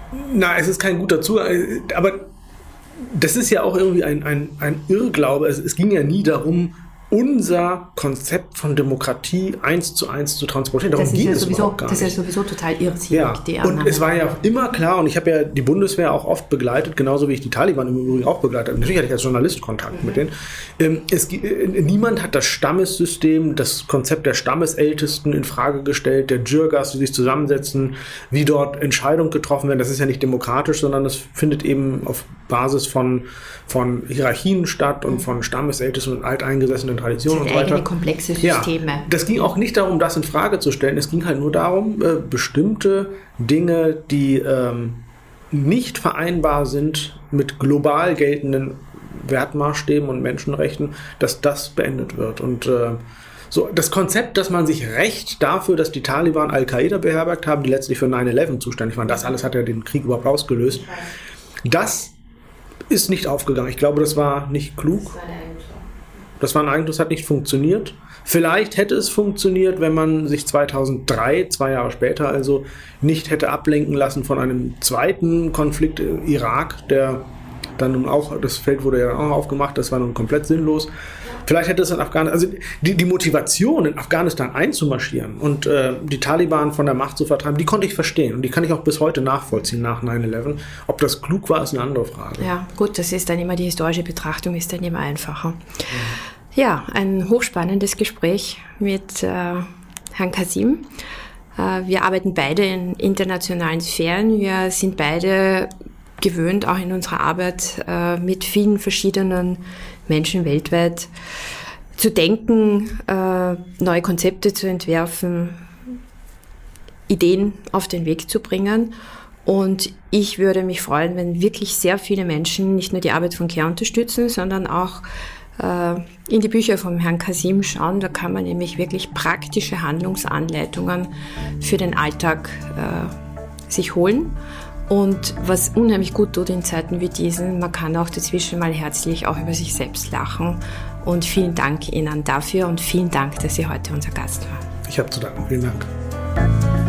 Na, es ist kein guter Zugang, aber das ist ja auch irgendwie ein, ein, ein Irrglaube. Es, es ging ja nie darum, unser Konzept von Demokratie eins zu eins zu transportieren. Darum das ist ging ja es sowieso, überhaupt gar das nicht. ist ja sowieso total irrsinnig. Ja. Die Und es war ja auch immer klar, und ich habe ja die Bundeswehr auch oft begleitet, genauso wie ich die Taliban im Übrigen auch begleitet habe. Natürlich hatte ich als Journalist Kontakt mhm. mit denen. Ähm, es, äh, niemand hat das Stammessystem, das Konzept der Stammesältesten in Frage gestellt, der Dschirgas, die sich zusammensetzen, wie dort Entscheidungen getroffen werden. Das ist ja nicht demokratisch, sondern das findet eben auf Basis von, von Hierarchien statt und von Stammesältesten und alteingesessenen Traditionen und so weiter. Komplexe Systeme. Ja, das ging auch nicht darum, das in Frage zu stellen. Es ging halt nur darum, äh, bestimmte Dinge, die ähm, nicht vereinbar sind mit global geltenden Wertmaßstäben und Menschenrechten, dass das beendet wird. Und äh, so das Konzept, dass man sich rächt dafür, dass die Taliban Al-Qaida beherbergt haben, die letztlich für neun elf zuständig waren, das alles hat ja den Krieg überhaupt ausgelöst, das ist nicht aufgegangen. Ich glaube, das war nicht klug. Das war ein Eigentum, das hat nicht funktioniert. Vielleicht hätte es funktioniert, wenn man sich zweitausenddrei, zwei Jahre später also, nicht hätte ablenken lassen von einem zweiten Konflikt im Irak, der dann nun auch, das Feld wurde ja auch aufgemacht, das war nun komplett sinnlos. Vielleicht hätte es in Afghanistan, also die, die Motivation in Afghanistan einzumarschieren und äh, die Taliban von der Macht zu vertreiben, die konnte ich verstehen und die kann ich auch bis heute nachvollziehen nach neun elf. Ob das klug war, ist eine andere Frage. Ja, gut, das ist dann immer die historische Betrachtung, ist dann immer einfacher. Ja, ja, ein hochspannendes Gespräch mit äh, Herrn Kasim. Äh, wir arbeiten beide in internationalen Sphären. Wir sind beide gewöhnt, auch in unserer Arbeit äh, mit vielen verschiedenen Menschen weltweit zu denken, äh, neue Konzepte zu entwerfen, Ideen auf den Weg zu bringen. Und ich würde mich freuen, wenn wirklich sehr viele Menschen nicht nur die Arbeit von CARE unterstützen, sondern auch äh, in die Bücher vom Herrn Kasim schauen. Da kann man nämlich wirklich praktische Handlungsanleitungen für den Alltag äh, sich holen. Und was unheimlich gut tut in Zeiten wie diesen, man kann auch dazwischen mal herzlich auch über sich selbst lachen. Und vielen Dank Ihnen dafür und vielen Dank, dass Sie heute unser Gast waren. Ich habe zu danken. Vielen Dank.